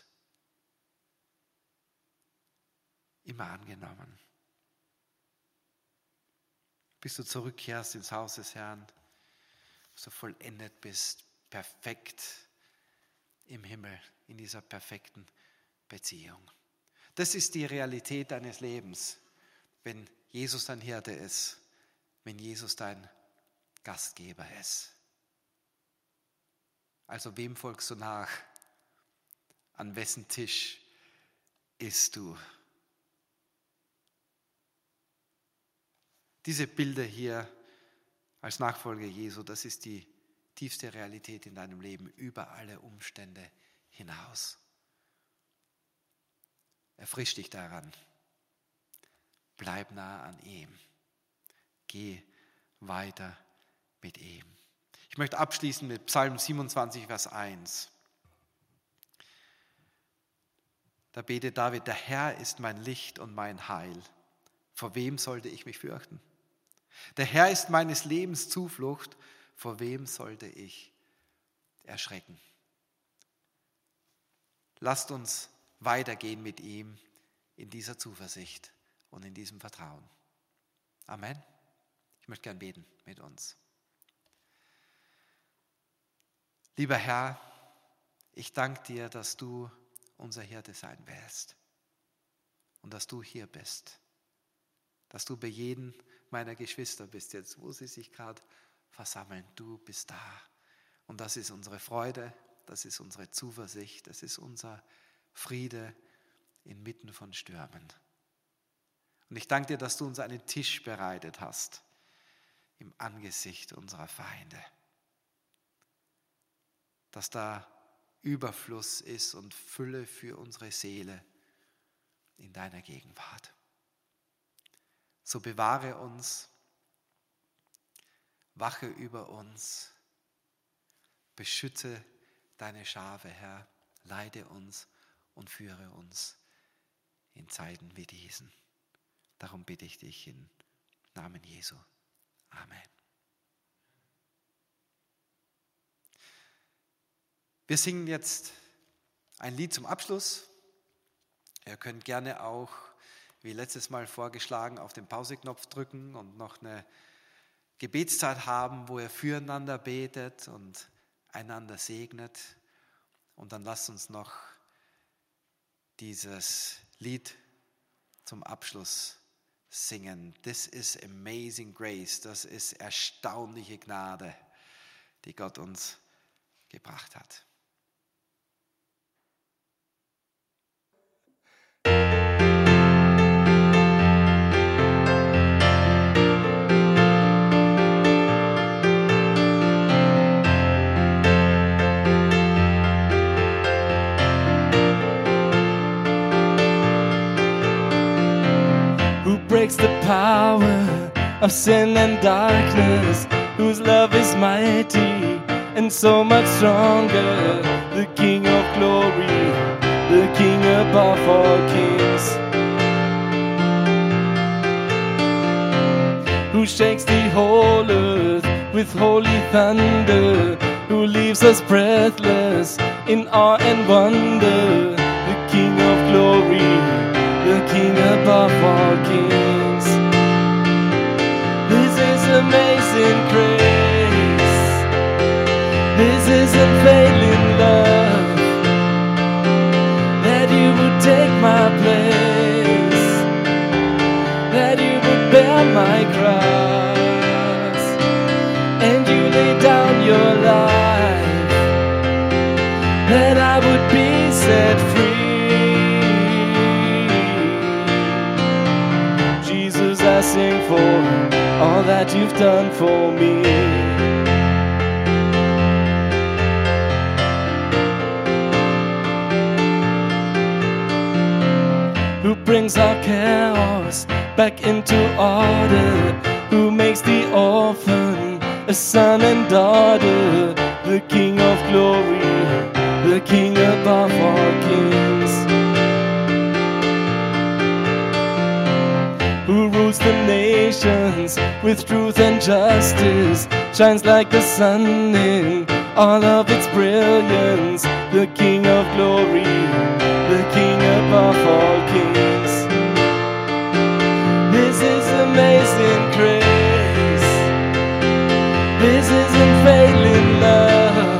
Immer angenommen. Bis du zurückkehrst ins Haus des Herrn, bis du vollendet bist, perfekt im Himmel, in dieser perfekten Beziehung. Das ist die Realität deines Lebens, wenn Jesus dein Hirte ist, wenn Jesus dein Gastgeber ist. Also wem folgst du nach? An wessen Tisch isst du? Diese Bilder hier als Nachfolger Jesu, das ist die tiefste Realität in deinem Leben, über alle Umstände hinaus. Erfrisch dich daran. Bleib nah an ihm. Geh weiter mit ihm. Ich möchte abschließen mit Psalm siebenundzwanzig, Vers eins. Da betet David: Der Herr ist mein Licht und mein Heil. Vor wem sollte ich mich fürchten? Der Herr ist meines Lebens Zuflucht. Vor wem sollte ich erschrecken? Lasst uns weitergehen mit ihm in dieser Zuversicht und in diesem Vertrauen. Amen. Ich möchte gern beten mit uns. Lieber Herr, ich danke dir, dass du unser Hirte sein wirst und dass du hier bist, dass du bei jedem meiner Geschwister bist jetzt, wo sie sich gerade versammeln. Du bist da und das ist unsere Freude, das ist unsere Zuversicht, das ist unser Friede inmitten von Stürmen. Und ich danke dir, dass du uns einen Tisch bereitet hast im Angesicht unserer Feinde, dass da Überfluss ist und Fülle für unsere Seele in deiner Gegenwart. So bewahre uns, wache über uns, beschütze deine Schafe, Herr, leite uns und führe uns in Zeiten wie diesen. Darum bitte ich dich im Namen Jesu. Amen. Wir singen jetzt ein Lied zum Abschluss. Ihr könnt gerne auch, wie letztes Mal vorgeschlagen, auf den Pauseknopf drücken und noch eine Gebetszeit haben, wo ihr füreinander betet und einander segnet. Und dann lasst uns noch dieses Lied zum Abschluss singen. This is amazing grace. Das ist erstaunliche Gnade, die Gott uns gebracht hat. Breaks the power of sin and darkness, whose love is mighty and so much stronger. The King of glory, the King above all kings, who shakes the whole earth with holy thunder, who leaves us breathless in awe and wonder. The King of glory, the King above all kings. This is amazing grace. This is unfailing love, that you would take my place, that you would bear my cross, and you lay down your life, that I would be set free. I sing for all that you've done for me. Who brings our chaos back into order, who makes the orphan a son and daughter. The King of glory, the King above all kings, who rules the nations nations with truth and justice, shines like the sun in all of its brilliance. The King of glory, the King above all kings. This is amazing grace. This is unfailing love,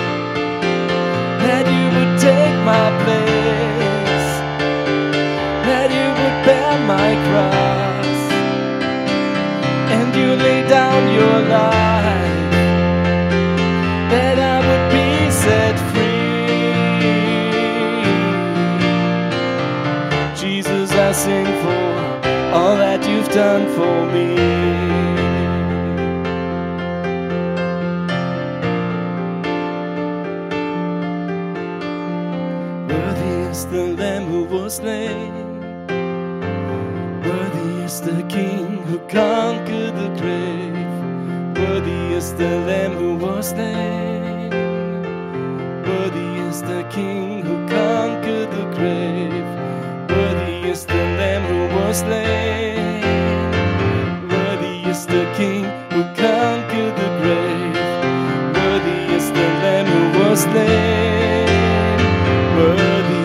that you would take my place, that you would bear my cross, and you lay down your life, that I would be set free. Jesus, I sing for all that you've done for me. The Lamb who was slain, worthy is the King who conquered the grave. Worthy is the Lamb who was slain, worthy is the King who conquered the grave. Worthy is the Lamb who was slain, worthy is the King who conquered the grave. Worthy is the Lamb who was slain, worthy.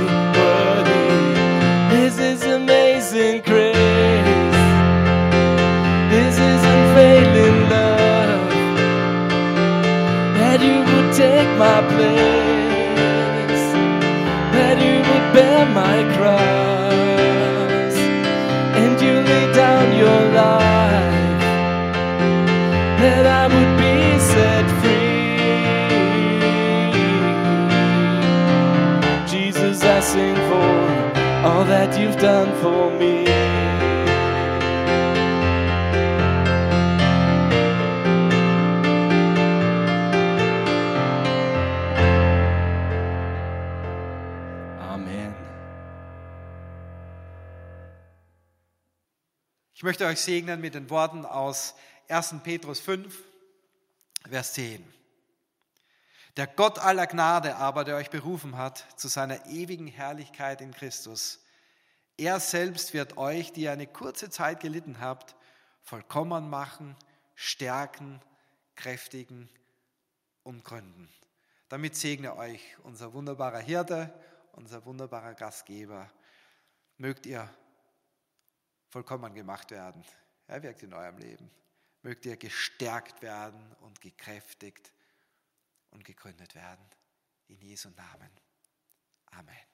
This is amazing grace. This is unfailing love, that you would take my place, that you would bear my cross, and you lay down your life, that I would be set free. Jesus, I sing for all that you've done for me. Amen. Ich möchte euch segnen mit den Worten aus ersten Petrus fünf, Vers zehn. Der Gott aller Gnade aber, der euch berufen hat zu seiner ewigen Herrlichkeit in Christus, er selbst wird euch, die ihr eine kurze Zeit gelitten habt, vollkommen machen, stärken, kräftigen und gründen. Damit segne euch unser wunderbarer Hirte, unser wunderbarer Gastgeber. Mögt ihr vollkommen gemacht werden. Er wirkt in eurem Leben. Mögt ihr gestärkt werden und gekräftigt und gegründet werden. In Jesu Namen. Amen.